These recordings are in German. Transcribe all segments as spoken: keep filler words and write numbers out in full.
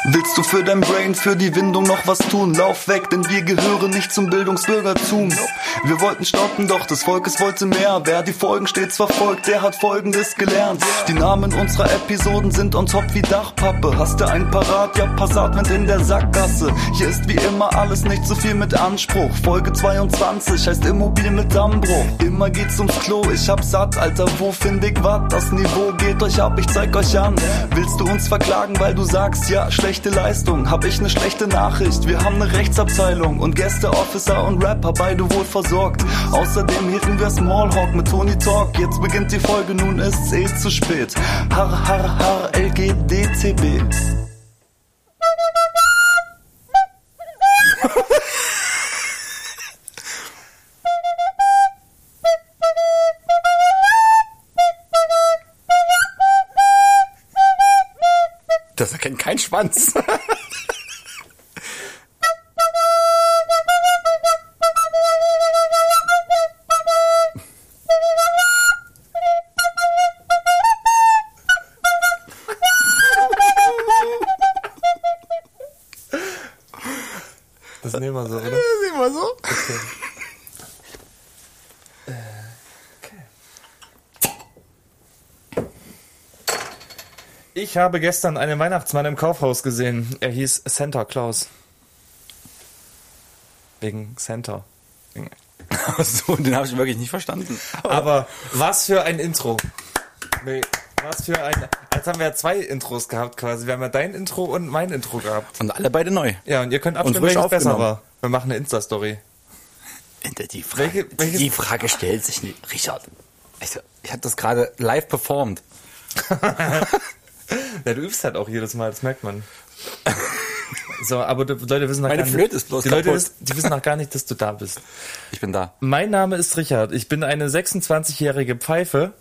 Willst du für dein Brain, für die Windung noch was tun? Lauf weg, denn wir gehören nicht zum Bildungsbürgertum. Wir wollten stoppen, doch des Volkes wollte mehr. Wer die Folgen stets verfolgt, der hat Folgendes gelernt. Die Namen unserer Episoden sind on top wie Dachpappe. Hast du einen parat? Ja, Passatwind in der Sackgasse. Hier ist wie immer alles nicht so viel mit Anspruch. Folge zweiundzwanzig heißt Immobil mit Dammbruch. Immer geht's ums Klo, ich hab satt, Alter, wo find ich wat? Das Niveau geht euch ab, ich zeig euch an. Willst du uns verklagen, weil du sagst, ja, schlechte Leistung? Hab ich ne schlechte Nachricht, wir haben ne Rechtsabteilung und Gäste, Officer und Rapper, beide wohl versorgt. Außerdem hielten wir Smallhawk mit Tony Talk. Jetzt beginnt die Folge, nun ist's eh zu spät. Har, har, har, L G D T B. Das erkennt kein Schwanz. Das nehmen wir so, oder? Das nehmen wir so. Okay. Ich habe gestern einen Weihnachtsmann im Kaufhaus gesehen. Er hieß Santa Claus. Wegen Santa. Wegen So, den habe ich wirklich nicht verstanden. Aber was für ein Intro. Nee, was für ein... Jetzt haben wir ja zwei Intros gehabt quasi. Wir haben ja dein Intro und mein Intro gehabt. Und alle beide neu. Ja, und ihr könnt Und abstimmen, frisch welches besser aufgenommen. war. Wir machen eine Insta-Story. Die Frage, Welche- welches- die Frage stellt sich nicht. Richard, ich, ich habe das gerade live performt. Ja, du übst halt auch jedes Mal, das merkt man. So, aber die Leute wissen noch Meine gar nicht... Flöte ist bloß die Leute kaputt. wissen, die wissen noch gar nicht, dass du da bist. Ich bin da. Mein Name ist Richard. Ich bin eine sechsundzwanzigjährige Pfeife.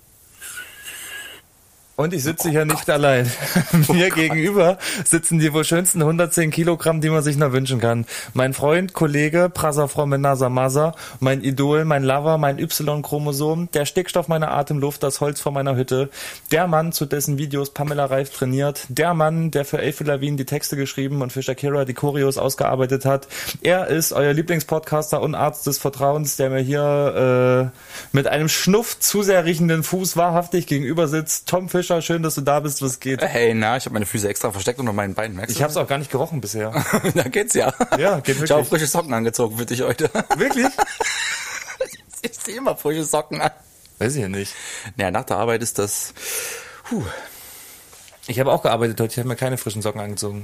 Und ich sitze hier nicht allein. Mir gegenüber sitzen die wohl schönsten hundertzehn Kilogramm, die man sich nur wünschen kann. Mein Freund, Kollege, Prasa Fromme Nasa Masa, mein Idol, mein Lover, mein Y-Chromosom, der Stickstoff meiner Atemluft, das Holz vor meiner Hütte, der Mann, zu dessen Videos Pamela Reif trainiert, der Mann, der für Avril Lavigne die Texte geschrieben und für Shakira die Choreos ausgearbeitet hat. Er ist euer Lieblingspodcaster und Arzt des Vertrauens, der mir hier äh, mit einem Schnuff zu sehr riechenden Fuß wahrhaftig gegenüber sitzt. Tom Fischer, schön, dass du da bist, was geht. Hey, na, ich habe meine Füße extra versteckt unter meinen Beinen, merkst du? Ich hab's auch gar nicht gerochen bisher. Da geht's ja. Ja, geht Ich habe wirklich. frische Socken angezogen für dich heute. Wirklich? Ich sehe immer frische Socken an. Weiß ich ja nicht. Naja, nach der Arbeit ist das... Puh. Ich habe auch gearbeitet heute, ich habe mir keine frischen Socken angezogen.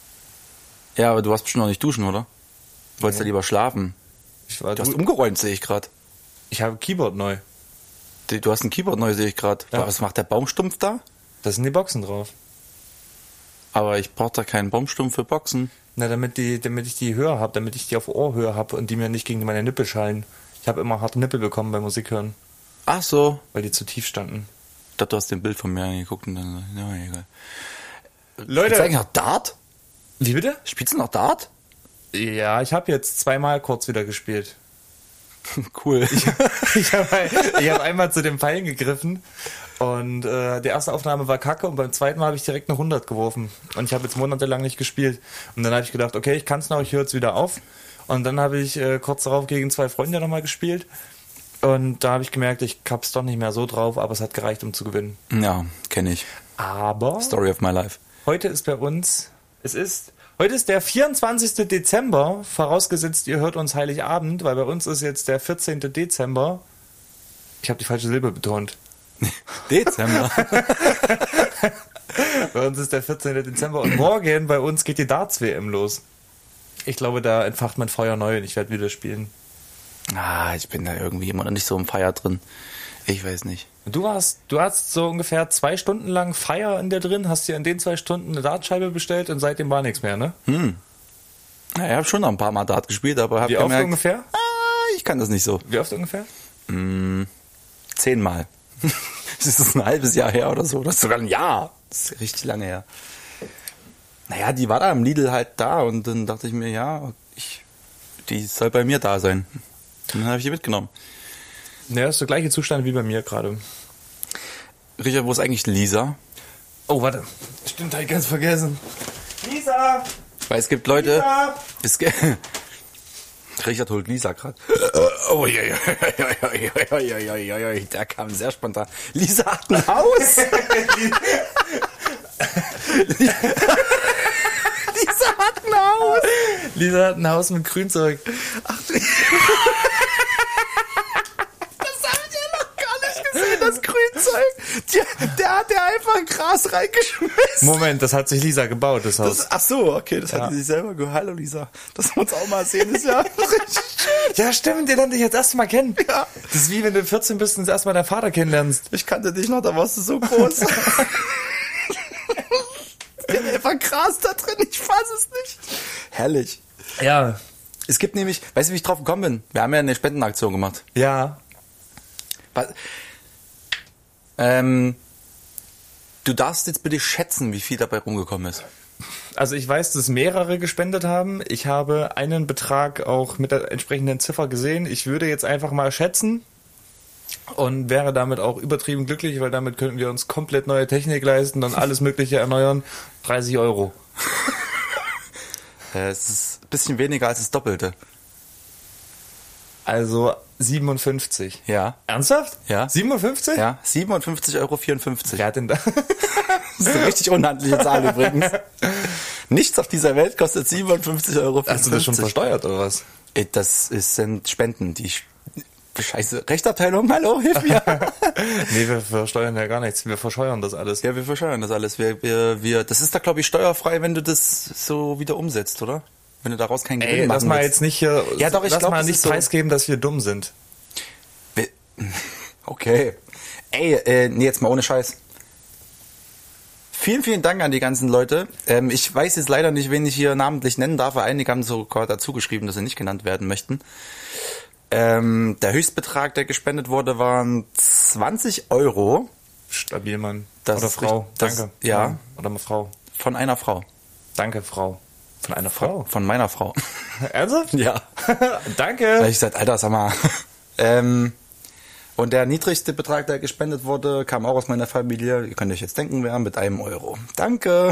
Ja, aber du hast bestimmt noch nicht duschen, oder? Du wolltest ja lieber schlafen. Ich, war Du hast du, umgeräumt, sehe ich gerade. ich habe Keyboard neu. Du hast ein Keyboard neu, sehe ich gerade. Ja. Was macht der Baumstumpf da? Da sind die Boxen drauf. Aber ich brauche da keinen Baumstumpf für Boxen. Na, damit die, damit ich die höher habe, damit ich die auf Ohrhöhe habe und die mir nicht gegen meine Nippel schallen. Ich habe immer harte Nippel bekommen beim Musikhören, Ach so. weil die zu tief standen. Ich dachte, du hast den Bild von mir angeguckt und dann... Ja, egal. Leute! Spielst du eigentlich noch Dart? Wie bitte? Spielst du noch Dart? Ja, ich habe jetzt zweimal kurz wieder gespielt. Cool. Ich habe ich hab einmal zu den Pfeilen gegriffen und äh, die erste Aufnahme war kacke und beim zweiten Mal habe ich direkt eine hundert geworfen. Und ich habe jetzt monatelang nicht gespielt. Und dann habe ich gedacht, okay, ich kann es noch, ich höre jetzt wieder auf. Und dann habe ich äh, kurz darauf gegen zwei Freunde nochmal gespielt. Und da habe ich gemerkt, ich hab's doch nicht mehr so drauf, aber es hat gereicht, um zu gewinnen. Ja, kenne ich. Aber Story of my life. heute ist bei uns, es ist, heute ist der vierundzwanzigster Dezember, vorausgesetzt ihr hört uns Heiligabend, weil bei uns ist jetzt der vierzehnter Dezember. Ich habe die falsche Silbe betont. Dezember. Bei uns ist der vierzehnter Dezember und morgen bei uns geht die Darts-W M los. Ich glaube, da entfacht mein Feuer neu und ich werde wieder spielen. Ah, ich bin da irgendwie immer noch nicht so im Feier drin. Ich weiß nicht. Du warst, du hast so ungefähr zwei Stunden lang Feier in dir drin, hast dir in den zwei Stunden eine Dartscheibe bestellt und seitdem war nichts mehr, ne? Hm. Ja, ich habe schon noch ein paar Mal Dart gespielt, aber habe Wie oft gemerkt, ungefähr? ah, ich kann das nicht so. Wie oft ungefähr? Hm, zehnmal. Das ist ein halbes Jahr her oder so. Das ist sogar ein Jahr. Das ist richtig lange her. Naja, die war da im Lidl halt da und dann dachte ich mir, ja, ich, die soll bei mir da sein. Und dann habe ich die mitgenommen. Ja, ist der gleiche Zustand wie bei mir gerade. Richard, wo ist eigentlich Lisa? Oh, warte. Stimmt, hab ich ganz vergessen. Lisa! Weil es gibt Leute... Lisa! Es gibt... Richard holt Lisa gerade. Oh, ja, ja, ja, ja, ja, ja, ja, ja, der kam sehr spontan. Lisa hat ein Haus. Lisa hat ein Haus. Lisa hat ein Haus mit Grünzeug. Ach, du... Das habe ich ja noch gar nicht gesehen, das Grünzeug. Der, der hat ja einfach Gras reingeschmissen. Moment, das hat sich Lisa gebaut, das Haus. Das, ach so, okay, das Ja. hat sie sich selber gehört. Hallo Lisa, das wir uns auch mal sehen, ist ja richtig schön. Ja, stimmt, den lernte ich jetzt erst mal kennen. Ja. Das ist wie wenn du vierzehn bist und das erst mal deinen Vater kennenlernst. Ich kannte dich noch, da warst du so groß. Der hat einfach Gras da drin, ich fass es nicht. Herrlich. Ja. Es gibt nämlich, weißt du, wie ich drauf gekommen bin? Wir haben ja eine Spendenaktion gemacht. Ja. Was? Ähm, du darfst jetzt bitte schätzen, wie viel dabei rumgekommen ist. Also ich weiß, dass mehrere gespendet haben. Ich habe einen Betrag auch mit der entsprechenden Ziffer gesehen. Ich würde jetzt einfach mal schätzen und wäre damit auch übertrieben glücklich, weil damit könnten wir uns komplett neue Technik leisten und alles Mögliche erneuern. dreißig Euro. Äh, es ist ein bisschen weniger als das Doppelte. Also siebenundfünfzig. Ja. Ernsthaft? Ja. siebenundfünfzig? Ja, siebenundfünfzig Euro vierundfünfzig. Wer hat denn da? Das ist eine richtig unhandliche Zahl übrigens. Nichts auf dieser Welt kostet siebenundfünfzig Euro vierundfünfzig. Hast du das schon versteuert oder was? Ey, Das ist, sind Spenden, die ich... Scheiße, Rechtsabteilung, hallo, hilf mir. Nee, wir versteuern ja gar nichts. Wir verscheuern das alles. Ja, wir versteuern das alles. Wir, wir, wir, das ist da, glaube ich, steuerfrei, wenn du das so wieder umsetzt, oder? Wenn du daraus keinen Gewinn Ey, lass machen mal willst. jetzt nicht hier, Ja, doch, ich lass glaub, mal das nicht ist so- preisgeben, dass wir dumm sind. Wir- Okay. Ey, äh, nee, jetzt mal ohne Scheiß. Vielen, vielen Dank an die ganzen Leute. Ähm, ich weiß jetzt leider nicht, wen ich hier namentlich nennen darf, weil einige haben sogar dazu geschrieben, dass sie nicht genannt werden möchten. Ähm, der Höchstbetrag, der gespendet wurde, waren zwanzig Euro Stabil, Mann. Das Oder ist Frau. richtig- das- Danke. ja. Oder mal Frau. von einer Frau. Danke, Frau. Von einer Frau? Von meiner Frau. Ernsthaft? Ja. Danke. Da hab ich gesagt, Alter, sag mal. ähm, und der niedrigste Betrag, der gespendet wurde, kam auch aus meiner Familie. Ihr könnt euch jetzt denken, wer mit einem Euro. Danke.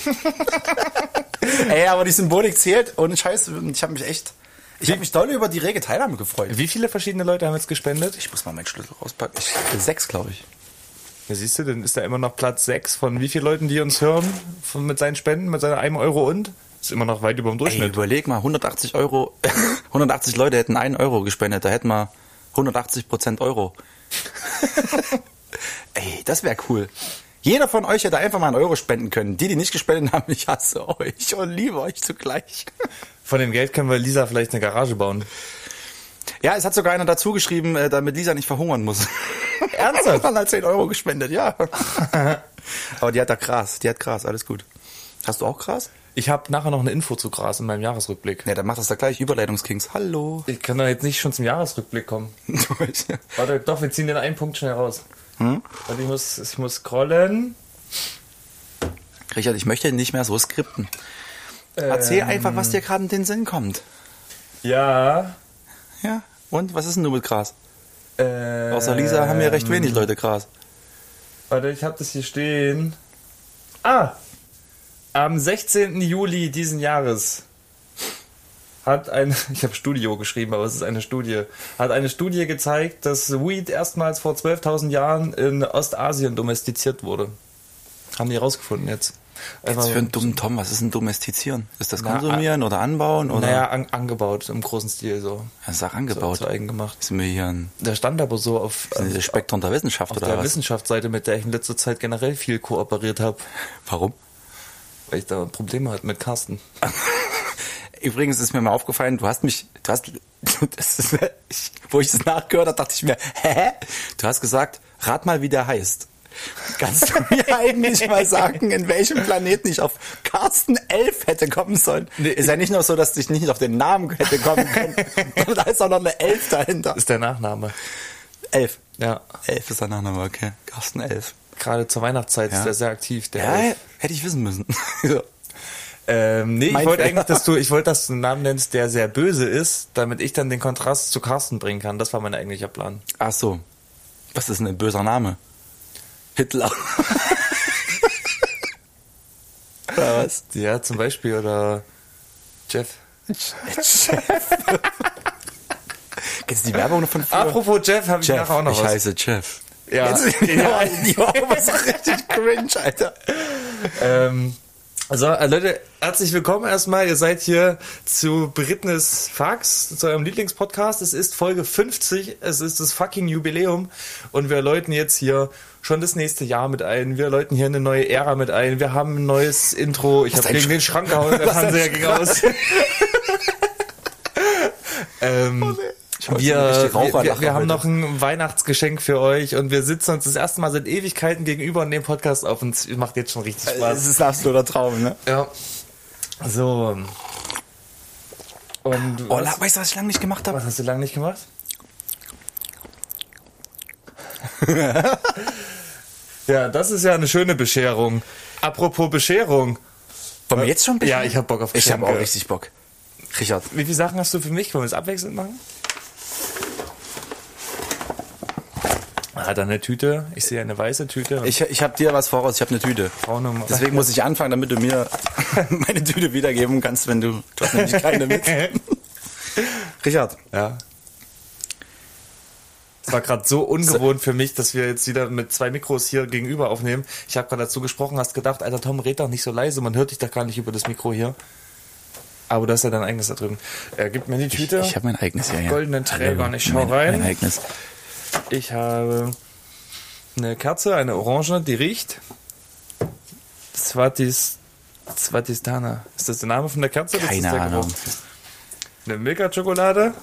Ey, aber die Symbolik zählt. Ohne Scheiß, ich habe mich echt... Ich habe mich doll über die rege Teilnahme gefreut. Wie viele verschiedene Leute haben jetzt gespendet? Ich muss mal meinen Schlüssel rauspacken. Ich, sechs, glaube ich. Ja, siehst du, dann ist da immer noch Platz sechs von wie vielen Leuten, die uns hören von, mit seinen Spenden, mit seinen einem Euro und? Ist immer noch weit über dem Ey, Durchschnitt. überleg mal, hundertachtzig Euro, hundertachtzig Leute hätten einen Euro gespendet, da hätten wir hundertachtzig Prozent Euro. Ey, das wäre cool. Jeder von euch hätte einfach mal einen Euro spenden können. Die, die nicht gespendet haben, ich hasse euch und liebe euch zugleich. Von dem Geld können wir Lisa vielleicht eine Garage bauen. Ja, es hat sogar einer dazu geschrieben, äh, damit Lisa nicht verhungern muss. Ernsthaft? Dann hat zehn Euro gespendet, ja. Aber die hat da Gras, die hat Gras, alles gut. Hast du auch Gras? Ich habe nachher noch eine Info zu Gras in meinem Jahresrückblick. Ne, dann mach das da gleich. Überleitungskings. Hallo. Ich kann doch jetzt nicht schon zum Jahresrückblick kommen. Warte, doch, wir ziehen den einen Punkt schnell raus. Hm? Warte, ich muss, ich muss scrollen. Richard, ich möchte nicht mehr so skripten. Erzähl Ähm, einfach, was dir gerade in den Sinn kommt. Ja. Ja. Und was ist denn nur mit Gras? Ähm, Außer Lisa haben ja recht wenig Leute Gras. Warte, ich habe das hier stehen. Ah! Am sechzehnten Juli diesen Jahres hat ein, ich habe Studio geschrieben, aber es ist eine Studie, hat eine Studie gezeigt, dass Weed erstmals vor zwölftausend Jahren in Ostasien domestiziert wurde. Haben die rausgefunden jetzt. Jetzt für einen dummen Tom, was ist denn domestizieren? Ist das Na, konsumieren oder anbauen? Oder? Naja, an, angebaut im großen Stil so. Ja, ist auch angebaut. So, zu eigen gemacht. Sind wir hier ein Der stand aber so auf, sind wir Spektrum der Wissenschaft auf oder der was? Wissenschaftsseite, mit der ich in letzter Zeit generell viel kooperiert habe, Warum? weil ich da Probleme hatte mit Carsten. Übrigens ist mir mal aufgefallen, du hast mich, du hast, das ist, ich, wo ich das nachgehört habe, dachte ich mir, hä? Du hast gesagt, rat mal, wie der heißt. Kannst du mir eigentlich mal sagen, in welchem Planeten ich auf Carsten elf hätte kommen sollen? Nee, ist ja nicht nur so, dass ich nicht auf den Namen hätte kommen können, sondern da ist auch noch eine elf dahinter. Das ist der Nachname. elf. Ja. elf ist der Nachname, okay. Carsten elf. Gerade zur Weihnachtszeit Ja. ist der sehr aktiv. Der Ja, Elf. hätte ich wissen müssen. so. Ähm, nee, ich Mein wollte Fehler. eigentlich, dass du, ich wollte, dass du einen Namen nennst, der sehr böse ist, damit ich dann den Kontrast zu Carsten bringen kann. Das war mein eigentlicher Plan. Ach so. Was ist denn ein böser Name? Hitler. was? Ja, zum Beispiel, oder Jeff. Jeff. Kennst du die Werbung noch von früher? Apropos Jeff, habe ich Jeff, nachher auch noch ich was. heiße Jeff. Ja. Kennst du die Ja. die Werbung ist doch richtig cringe, Alter. Ähm, also, äh, Leute, herzlich willkommen erstmal. Ihr seid hier zu Berittnis Fax, zu eurem Lieblingspodcast. Es ist Folge fünfzig, es ist das fucking Jubiläum und wir läuten jetzt hier schon das nächste Jahr mit ein. Wir läuten hier eine neue Ära mit ein. Wir haben ein neues Intro. Ich habe gegen Sch- den Schrank gehauen, der Fernseher ging aus. ähm, Ich wollte wir, so richtig wir, wir, Raucherlache wir haben heute. noch ein Weihnachtsgeschenk für euch und wir sitzen uns das erste Mal seit Ewigkeiten gegenüber und nehmen Podcast auf und es macht jetzt schon richtig Spaß. Das ist ein absoluter Traum, ne? Ja. So. Und Oh, was, la- weißt du, was ich lange nicht gemacht habe? was hast du lange nicht gemacht? Ja, das ist ja eine schöne Bescherung. Apropos Bescherung. Wollen wir jetzt schon Ja, ich hab Bock auf Ich habe Geschenke. auch richtig Bock. Richard. Wie viele Sachen hast du für mich? Wollen wir es abwechselnd machen? Hat er eine Tüte? Ich sehe eine weiße Tüte. Ich, ich habe dir was voraus, ich habe eine Tüte. Braune. Deswegen muss ich anfangen, damit du mir meine Tüte wiedergeben kannst, wenn du, du hast nämlich keine mit. Richard, Ja. Es war gerade so ungewohnt für mich, dass wir jetzt wieder mit zwei Mikros hier gegenüber aufnehmen. Ich habe gerade dazu gesprochen, hast gedacht, Alter Tom, red doch nicht so leise, man hört dich doch gar nicht über das Mikro hier. Aber du hast ja dein eigenes da drüben. Er gibt mir die Tüte. ich habe mein eigenes hier. Ja. Goldenen Träger und ich schau mein, rein. Mein eigenes. Ich habe eine Kerze, eine Orange, die riecht. Swatis, Swatistana. Ist das der Name von der Kerze? Das ist Keine der Ahnung. Geruch. Eine Milka-Schokolade.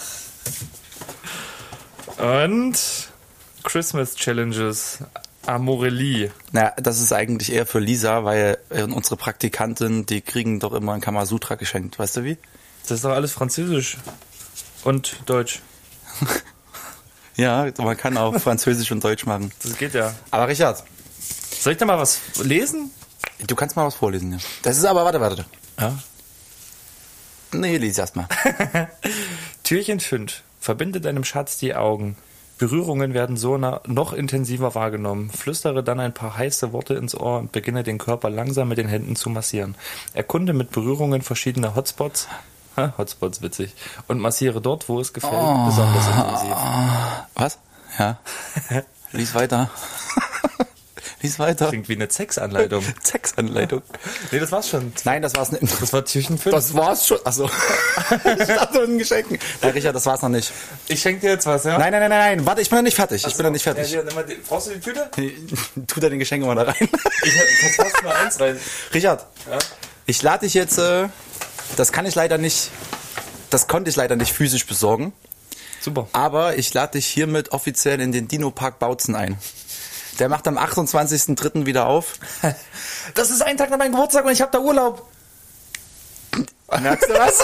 Und Christmas Challenges. Amorelli. Naja, das ist eigentlich eher für Lisa, weil äh, unsere Praktikanten, die kriegen doch immer ein Kamasutra geschenkt. Weißt du wie? Das ist doch alles Französisch. Und Deutsch. Ja, man kann auch Französisch und Deutsch machen. Das geht ja. Aber Richard, Soll ich da mal was lesen? du kannst mal was vorlesen, ja. Das ist aber, warte, warte. Ja. Nee, lies erst mal. Türchen fünf. Verbinde deinem Schatz die Augen. Berührungen werden so na- noch intensiver wahrgenommen. Flüstere dann ein paar heiße Worte ins Ohr und beginne den Körper langsam mit den Händen zu massieren. Erkunde mit Berührungen verschiedene Hotspots. Ha, Hotspots, witzig. Und massiere dort, wo es gefällt, besonders intensiv. Was? Ja. Lies weiter. Lies weiter. Klingt wie eine Sexanleitung. Sexanleitung. Nee, das war's schon. Nein, das war's nicht. Das war Türchen fünf. Das war's schon. Achso. Ich dachte, ein Geschenk. Nein, Richard, das war's noch nicht. Ich schenke dir jetzt was, ja? Nein, nein, nein, nein, nein. Warte, ich bin noch nicht fertig. Ich bin noch nicht Ja, fertig. hier, nimm mal die, brauchst du die Tüte? Tu da den Geschenk mal da rein. Ich hab fast nur eins rein. Richard, Ja? ich lade dich jetzt, äh, das kann ich leider nicht, das konnte ich leider nicht physisch besorgen, Super. aber ich lade dich hiermit offiziell in den Dino-Park Bautzen ein. Der macht am achtundzwanzigsten dritten wieder auf. Das ist ein Tag nach meinem Geburtstag und ich habe da Urlaub. Merkst du was?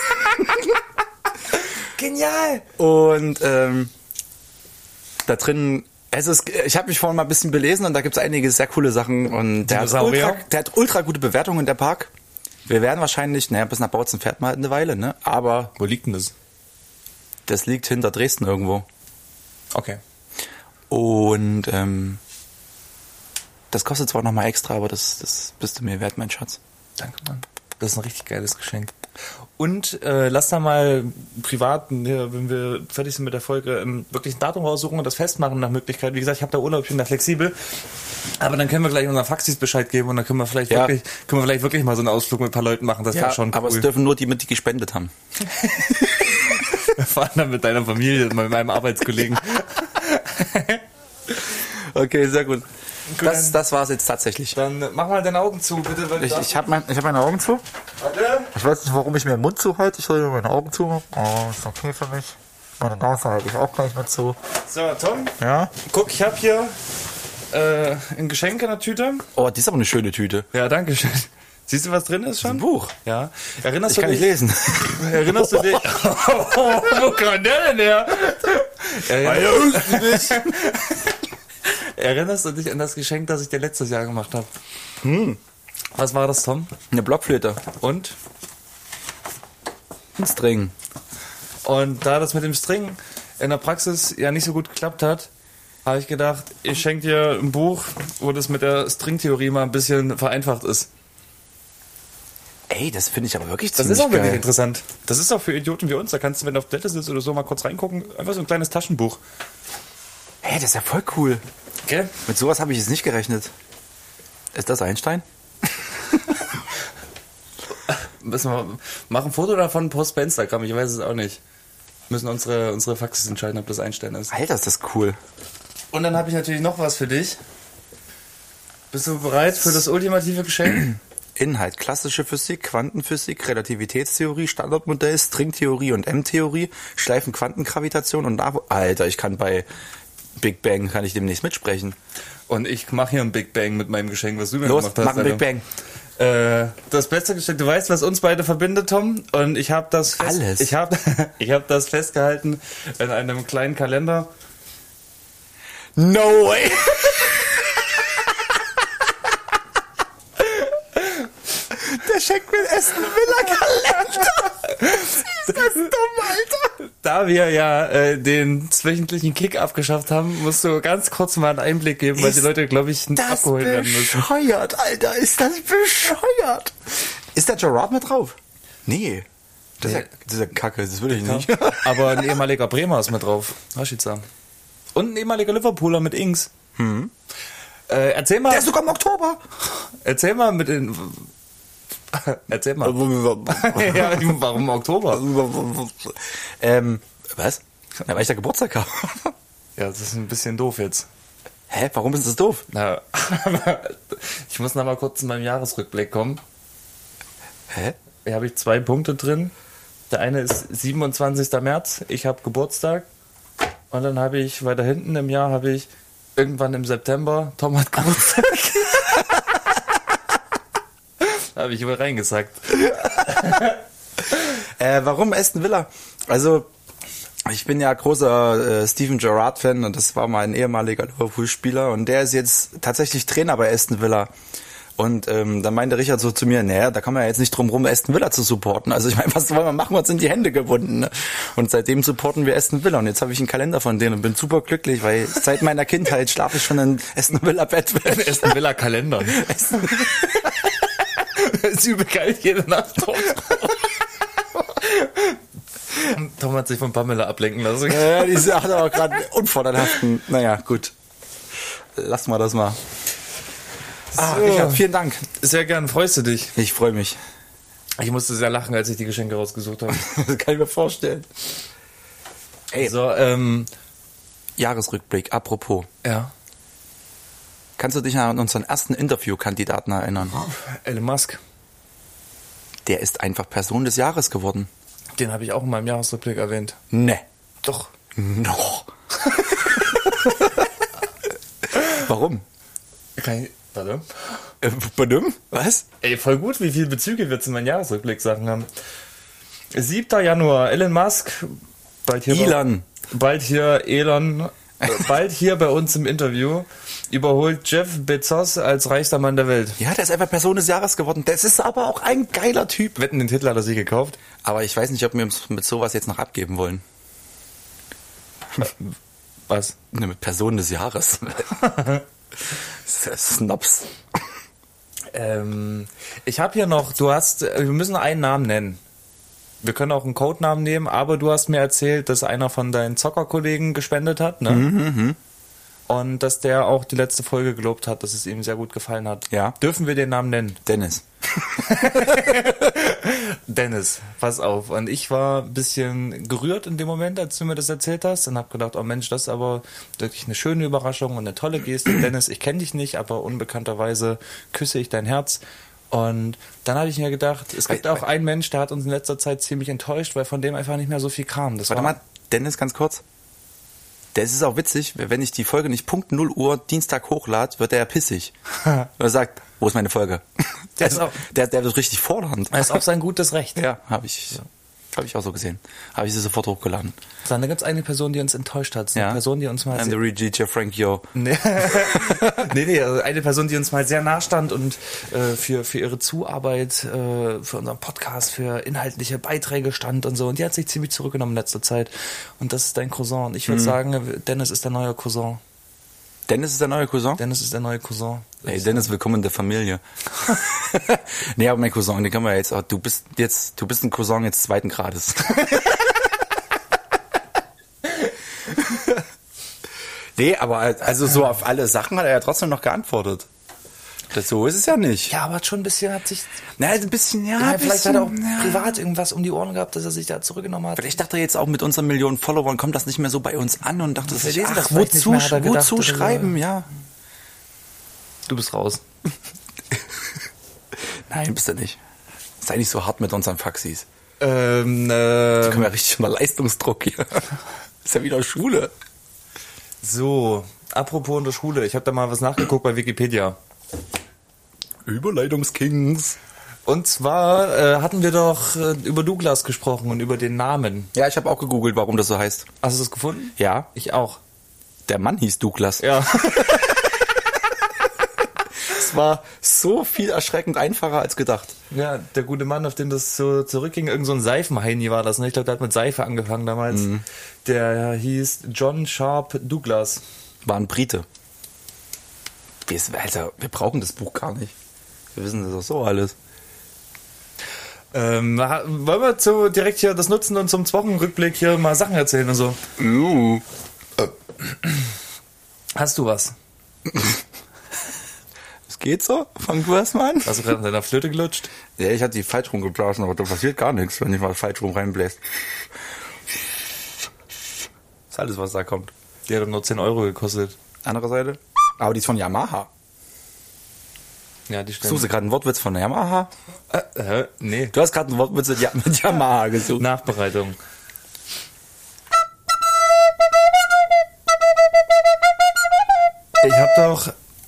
Genial. Und ähm, da drin, es ist, ich habe mich vorhin mal ein bisschen belesen und da gibt es einige sehr coole Sachen. Und der hat, Dinosaurier? ultra, der hat ultra gute Bewertungen, der Park. Wir werden wahrscheinlich, naja, bis nach Bautzen fährt man halt eine Weile, ne? Aber Wo liegt denn das? das liegt hinter Dresden irgendwo. Okay. Und ähm, das kostet zwar nochmal extra, aber das, das bist du mir wert, mein Schatz. Danke, Mann. Das ist ein richtig geiles Geschenk. Und äh, lass da mal privat, ja, wenn wir fertig sind mit der Folge, ähm, wirklich ein Datum raussuchen und das festmachen nach Möglichkeit. Wie gesagt, ich habe da Urlaub, ich bin da flexibel. Aber dann können wir gleich unseren Faxis Bescheid geben und dann können wir vielleicht Ja. wirklich, können wir vielleicht wirklich mal so einen Ausflug mit ein paar Leuten machen. Das wäre schon cool. aber es dürfen nur die mit, die gespendet haben. Wir fahren dann mit deiner Familie und mit meinem Arbeitskollegen. Okay, sehr gut. Gut, Das, das war's jetzt tatsächlich. Dann mach mal deine Augen zu, bitte. Wenn du Ich, darfst. ich habe mein, ich hab meine Augen zu. Warte. Ich weiß nicht, warum ich mir den Mund zu halte. Ich soll mir meine Augen zu machen. Oh, ist okay für mich. Meine Nase halte ich auch gleich mit zu. So, Tom, Ja? guck, ich habe hier äh, ein Geschenk in der Tüte. Oh, die ist aber eine schöne Tüte. Ja, danke schön. Siehst du, was drin ist schon? Ein Buch. Ja. Erinnerst Ich du kann dich? nicht lesen. Erinnerst du dich? Wo kam der denn her? Erinnerst du dich? Erinnerst du dich an das Geschenk, das ich dir letztes Jahr gemacht habe? Hm. Was war das, Tom? Eine Blockflöte. Und? Ein String. Und da das mit dem String in der Praxis ja nicht so gut geklappt hat, habe ich gedacht, ich schenke dir ein Buch, wo das mit der Stringtheorie mal ein bisschen vereinfacht ist. Ey, das finde ich aber wirklich Das ziemlich ist auch wirklich geil. interessant. Das ist auch für Idioten wie uns. Da kannst du, wenn du auf Toilette sitzt oder so, mal kurz reingucken. Einfach so ein kleines Taschenbuch. Hey, das ist ja voll cool. Gell? Mit sowas habe ich jetzt nicht gerechnet. Ist das Einstein? Müssen wir machen ein Foto davon, post bei Instagram. Ich weiß es auch nicht. Müssen unsere, unsere Faxes entscheiden, ob das Einstein ist. Alter, ist das cool. Und dann habe ich natürlich noch was für dich. Bist du bereit für das ultimative Geschenk? Inhalt: klassische Physik, Quantenphysik, Relativitätstheorie, Standardmodell, Stringtheorie und M-Theorie, Schleifenquantengravitation und Nach... Alter, ich kann bei Big Bang, kann ich demnächst mitsprechen. Und ich mache hier ein Big Bang mit meinem Geschenk, was du mir Los, gemacht hast. mach ein Big Alter. Bang. Äh, das beste Geschenk, du weißt, was uns beide verbindet, Tom, und ich habe das fest, Alles. ich habe ich habe das festgehalten in einem kleinen Kalender. No way! Der schenkt mir einen Aston Villa Kalender. Ist das dumm, Alter? Da wir ja äh, den wöchentlichen Kick abgeschafft haben, musst du ganz kurz mal einen Einblick geben, weil Ist die Leute, glaube ich, Das abgeholt werden müssen. bescheuert, Alter. Ist das bescheuert? Ist der Gerard mit drauf? Nee. Das ist ja, das ist ja Kacke, das will ich nicht. Aber ein ehemaliger Bremer ist mit drauf. Rashica. Und ein ehemaliger Liverpooler mit Ings. Hm. Äh, erzähl mal. Der ist sogar im Oktober. Erzähl mal mit den. Erzähl mal. Ja, warum Oktober? ähm, was? Ja, weil ich da Geburtstag habe. Ja, das ist ein bisschen doof jetzt. Hä, warum ist das doof? Na, ich muss noch mal kurz in meinem Jahresrückblick kommen. Hä? Hier habe ich zwei Punkte drin. Der eine ist siebenundzwanzigster März. Ich habe Geburtstag. Und dann habe ich weiter hinten im Jahr habe ich irgendwann im September, Tom hat Geburtstag. Habe ich wohl reingesagt. Äh, warum Aston Villa? Also, ich bin ja großer äh, Steven Gerrard-Fan und das war mal ein ehemaliger Liverpool-Spieler und der ist jetzt tatsächlich Trainer bei Aston Villa. Und ähm, dann meinte Richard so zu mir, naja, da kann man ja jetzt nicht drum rum, Aston Villa zu supporten. Also ich meine, was wollen wir machen, uns sind die Hände gebunden. Ne? Und seitdem supporten wir Aston Villa. Und jetzt habe ich einen Kalender von denen und bin super glücklich, weil seit meiner Kindheit schlafe ich schon in Aston Villa Bett. Aston Villa Kalender. Das ist übel geil, jede Nacht drauf. Tom hat sich von Pamela ablenken lassen. Ja, die hat aber gerade einen unvorteilhaften, naja, gut. Lass mal das mal. Ah, So. Richard, vielen Dank. Sehr gern, freust du dich? Ich freue mich. Ich musste sehr lachen, als ich die Geschenke rausgesucht habe. Das kann ich mir vorstellen. Ey, So, ähm, Jahresrückblick, apropos. ja. Kannst du dich an unseren ersten Interviewkandidaten erinnern? Elon Musk. Der ist einfach Person des Jahres geworden. Den habe ich auch in meinem Jahresrückblick erwähnt. Ne. Doch. Noch. Warum? Kann ich, warte. Äh, Badum? Was? Ey, voll gut, wie viele Bezüge wir zu meinen Jahresrückblick-Sachen haben. siebter Januar, Elon Musk. Bald hier Elon. Bei, bald hier Elon. äh, Bald hier bei uns im Interview. Überholt Jeff Bezos als reichster Mann der Welt. Ja, der ist einfach Person des Jahres geworden. Das ist aber auch ein geiler Typ. Wetten, den Titel hat er sich gekauft. Aber ich weiß nicht, ob wir uns mit sowas jetzt noch abgeben wollen. Was? Ne, mit Person des Jahres. Snobs. Ähm, ich habe hier noch, du hast, wir müssen einen Namen nennen. Wir können auch einen Codenamen nehmen, aber du hast mir erzählt, dass einer von deinen Zockerkollegen gespendet hat, ne? Mhm, Und dass der auch die letzte Folge gelobt hat, dass es ihm sehr gut gefallen hat. Ja. Dürfen wir den Namen nennen? Dennis. Dennis, pass auf. Und ich war ein bisschen gerührt in dem Moment, als du mir das erzählt hast und habe gedacht, oh Mensch, das ist aber wirklich eine schöne Überraschung und eine tolle Geste. Dennis, ich kenne dich nicht, aber unbekannterweise küsse ich dein Herz. Und dann habe ich mir gedacht, es gibt auch einen Mensch, der hat uns in letzter Zeit ziemlich enttäuscht, weil von dem einfach nicht mehr so viel kam. Das Warte war mal, Dennis, ganz kurz. Das ist auch witzig, wenn ich die Folge nicht Punkt null Uhr Dienstag hochlade, wird er ja pissig. Und er sagt, wo ist meine Folge? Der ist auch- der, der wird richtig fordernd. Das ist auch sein gutes Recht. Ja, habe ich, hab ich auch so gesehen. Habe ich sie sofort hochgeladen. Das war eine ganz eigene Person, die uns enttäuscht hat. Eine Ja. Person, die uns mal And the sehr, Regia Frank Yo. nee, nee, nee, also eine Person, die uns mal sehr nah stand und äh, für, für ihre Zuarbeit, äh, für unseren Podcast, für inhaltliche Beiträge stand und so. Und die hat sich ziemlich zurückgenommen in letzter Zeit. Und das ist dein Cousin. Und ich würde sagen, Dennis ist der neue Cousin. Dennis ist der neue Cousin? Dennis ist der neue Cousin. Ey, Dennis, willkommen in der Familie. Nee, aber mein Cousin, den kann man jetzt auch, du bist jetzt, du bist ein Cousin jetzt zweiten Grades. Nee, aber also so auf alle Sachen hat er ja trotzdem noch geantwortet. Das, so ist es ja nicht. Ja, aber schon ein bisschen hat sich... Na, ein bisschen, ja, Ja, ein vielleicht bisschen, hat er auch ja. privat irgendwas um die Ohren gehabt, dass er sich da zurückgenommen hat. Ich dachte jetzt auch mit unseren Millionen Followern kommt das nicht mehr so bei uns an und dachte, Wir sich, lesen ach, das vielleicht nicht wozu, mehr, hat er gedacht, wozu oder- schreiben, ja. Du bist raus. Nein, bist du nicht. Sei nicht so hart mit unseren Faxis. Ähm, Da ähm, kommen wir richtig unter Leistungsdruck hier. Ist ja wieder Schule. so, apropos in der Schule, ich habe da mal was nachgeguckt bei Wikipedia. Überleitungskings. Und zwar äh, hatten wir doch äh, über Douglas gesprochen und über den Namen. Ja, ich habe auch gegoogelt, warum das so heißt. Hast du das gefunden? Ja, Ich auch. der Mann hieß Douglas. Ja. Es war so viel erschreckend einfacher als gedacht. Ja, der gute Mann, auf den das so zurückging, irgend so ein Seifenheini war das, ne? Ich glaube, der hat mit Seife angefangen damals. Der hieß John Sharp Douglas. War ein Brite. Wir, Alter, wir brauchen das Buch gar nicht. Wir wissen das doch so alles. Ähm, ha- wollen wir zu, direkt hier das nutzen und zum Wochenrückblick hier mal Sachen erzählen und so? Uh. Hast du was? Es geht so? Fang du erst mal an. Hast du gerade in deiner Flöte gelutscht? Ja, ich hatte die falsch rumgeblasen, aber da passiert gar nichts, wenn ich mal falsch rum reinbläst. Das ist alles, was da kommt. Die hat doch nur zehn Euro gekostet. Andere Seite. Aber die ist von Yamaha. Ja, die stimmt. Suchst du gerade einen Wortwitz von Yamaha? Äh, äh, nee. Du hast gerade einen Wortwitz mit Ja- mit Yamaha gesucht. Nachbereitung. Ich hab doch...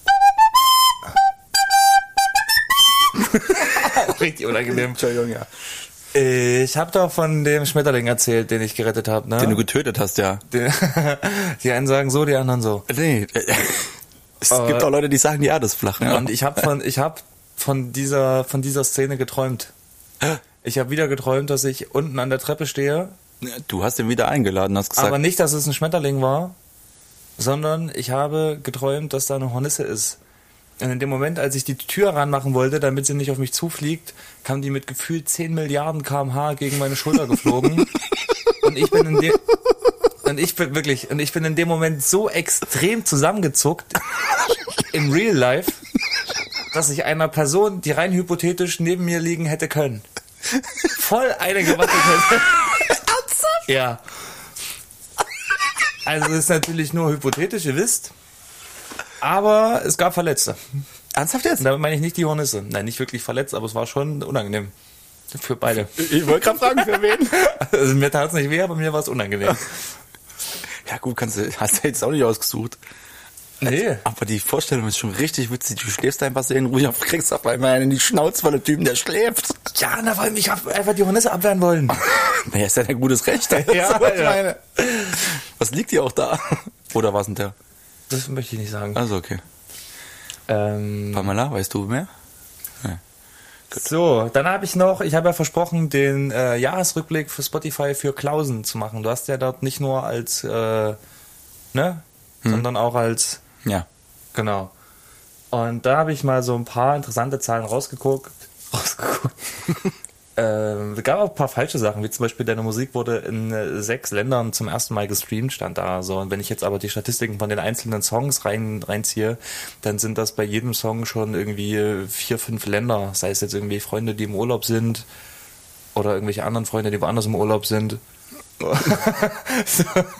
Richtig unangenehm. Entschuldigung, ja. Ich hab doch von dem Schmetterling erzählt, den ich gerettet habe, ne? Den du getötet hast, ja. Den- Die einen sagen so, die anderen so. Nee. Es Aber- gibt auch Leute, die sagen, ja, das ist flach. Ja. Und ich habe von ich habe von dieser von dieser Szene geträumt. Ich habe wieder geträumt, dass ich unten an der Treppe stehe, Du hast ihn wieder eingeladen, hast gesagt. aber nicht, dass es ein Schmetterling war, sondern ich habe geträumt, dass da eine Hornisse ist. Und in dem Moment, als ich die Tür ranmachen wollte, damit sie nicht auf mich zufliegt, kam die mit gefühlt zehn Milliarden Kilometer pro Stunde gegen meine Schulter geflogen. Und ich bin in dem und ich bin wirklich und ich bin in dem Moment so extrem zusammengezuckt im Real Life, dass ich einer Person, die rein hypothetisch neben mir liegen hätte können, voll eine gewattelt hätte. Ernsthaft? Ja. Also das ist natürlich nur hypothetisch, ihr wisst. Aber es gab Verletzte. Ernsthaft jetzt? Und damit meine ich nicht die Hornisse. Nein, nicht wirklich verletzt, aber es war schon unangenehm. Für beide. Ich wollte gerade fragen, für wen? Also mir tat es nicht weh, aber mir war es unangenehm. Ja gut, kannst du, hast du jetzt auch nicht ausgesucht. Nee. Aber die Vorstellung ist schon richtig witzig. Du schläfst einfach sehr in Ruhe, kriegst auf einmal einen in die Schnauze von dem Typen, der schläft. Ja, na, vor allem, ich hab einfach die Hornisse abwehren wollen. Naja, ist ja ein gutes Recht. Ja, was ich ja. meine. Was liegt dir auch da? Oder was denn der? Das möchte ich nicht sagen. Also okay. Ähm, Pamela, weißt du mehr? so, dann habe ich noch, ich habe ja versprochen, den äh, Jahresrückblick für Spotify für Klausen zu machen. Du hast ja dort nicht nur als, äh, ne, hm. sondern auch als, Ja. genau. Und da habe ich mal so ein paar interessante Zahlen rausgeguckt. Rausgeguckt. ähm, es gab auch ein paar falsche Sachen, wie zum Beispiel deine Musik wurde in äh, sechs Ländern zum ersten Mal gestreamt, stand da so. Und wenn ich jetzt aber die Statistiken von den einzelnen Songs rein, reinziehe, dann sind das bei jedem Song schon irgendwie äh, vier, fünf Länder. Sei es jetzt irgendwie Freunde, die im Urlaub sind oder irgendwelche anderen Freunde, die woanders im Urlaub sind. So.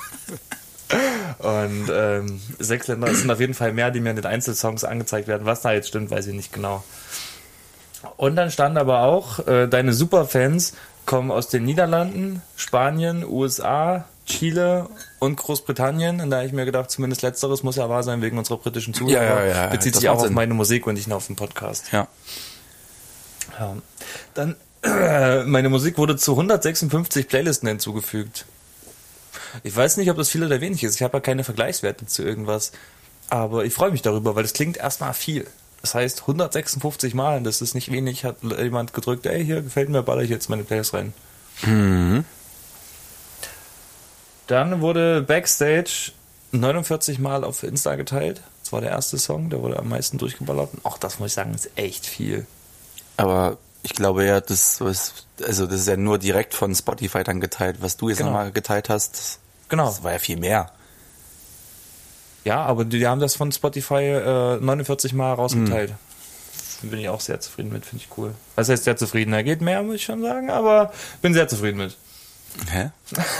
Und ähm, sechs Länder sind auf jeden Fall mehr, die mir in den Einzelsongs angezeigt werden. Was da jetzt stimmt, weiß ich nicht genau. Und dann stand aber auch, äh, deine Superfans kommen aus den Niederlanden, Spanien, U S A, Chile und Großbritannien. Und da habe ich mir gedacht, zumindest letzteres muss ja wahr sein wegen unserer britischen Zuhörer. Ja, ja, ja, Bezieht das sich auch macht auf Sinn. meine Musik und nicht nur auf den Podcast. Ja. Ja. Dann, äh, meine Musik wurde zu hundertsechsundfünfzig Playlisten hinzugefügt. Ich weiß nicht, ob das viel oder wenig ist. Ich habe ja keine Vergleichswerte zu irgendwas. Aber ich freue mich darüber, weil das klingt erstmal viel. Das heißt, hundertsechsundfünfzig Mal, das ist nicht wenig, hat jemand gedrückt, ey, hier gefällt mir, baller ich jetzt meine Playlist rein. Mhm. Dann wurde Backstage neunundvierzig Mal auf Insta geteilt. Das war der erste Song, der wurde am meisten durchgeballert. Und auch das muss ich sagen, ist echt viel. Aber ich glaube ja, das, was, also das ist ja nur direkt von Spotify dann geteilt. Was du jetzt Genau. nochmal geteilt hast, Genau. das war ja viel mehr. Ja, aber die, die haben das von Spotify äh, neunundvierzig Mal rausgeteilt. Bin ich auch sehr zufrieden mit, finde ich cool. Das heißt sehr zufrieden, da geht mehr, muss ich schon sagen, aber bin sehr zufrieden mit. Hä?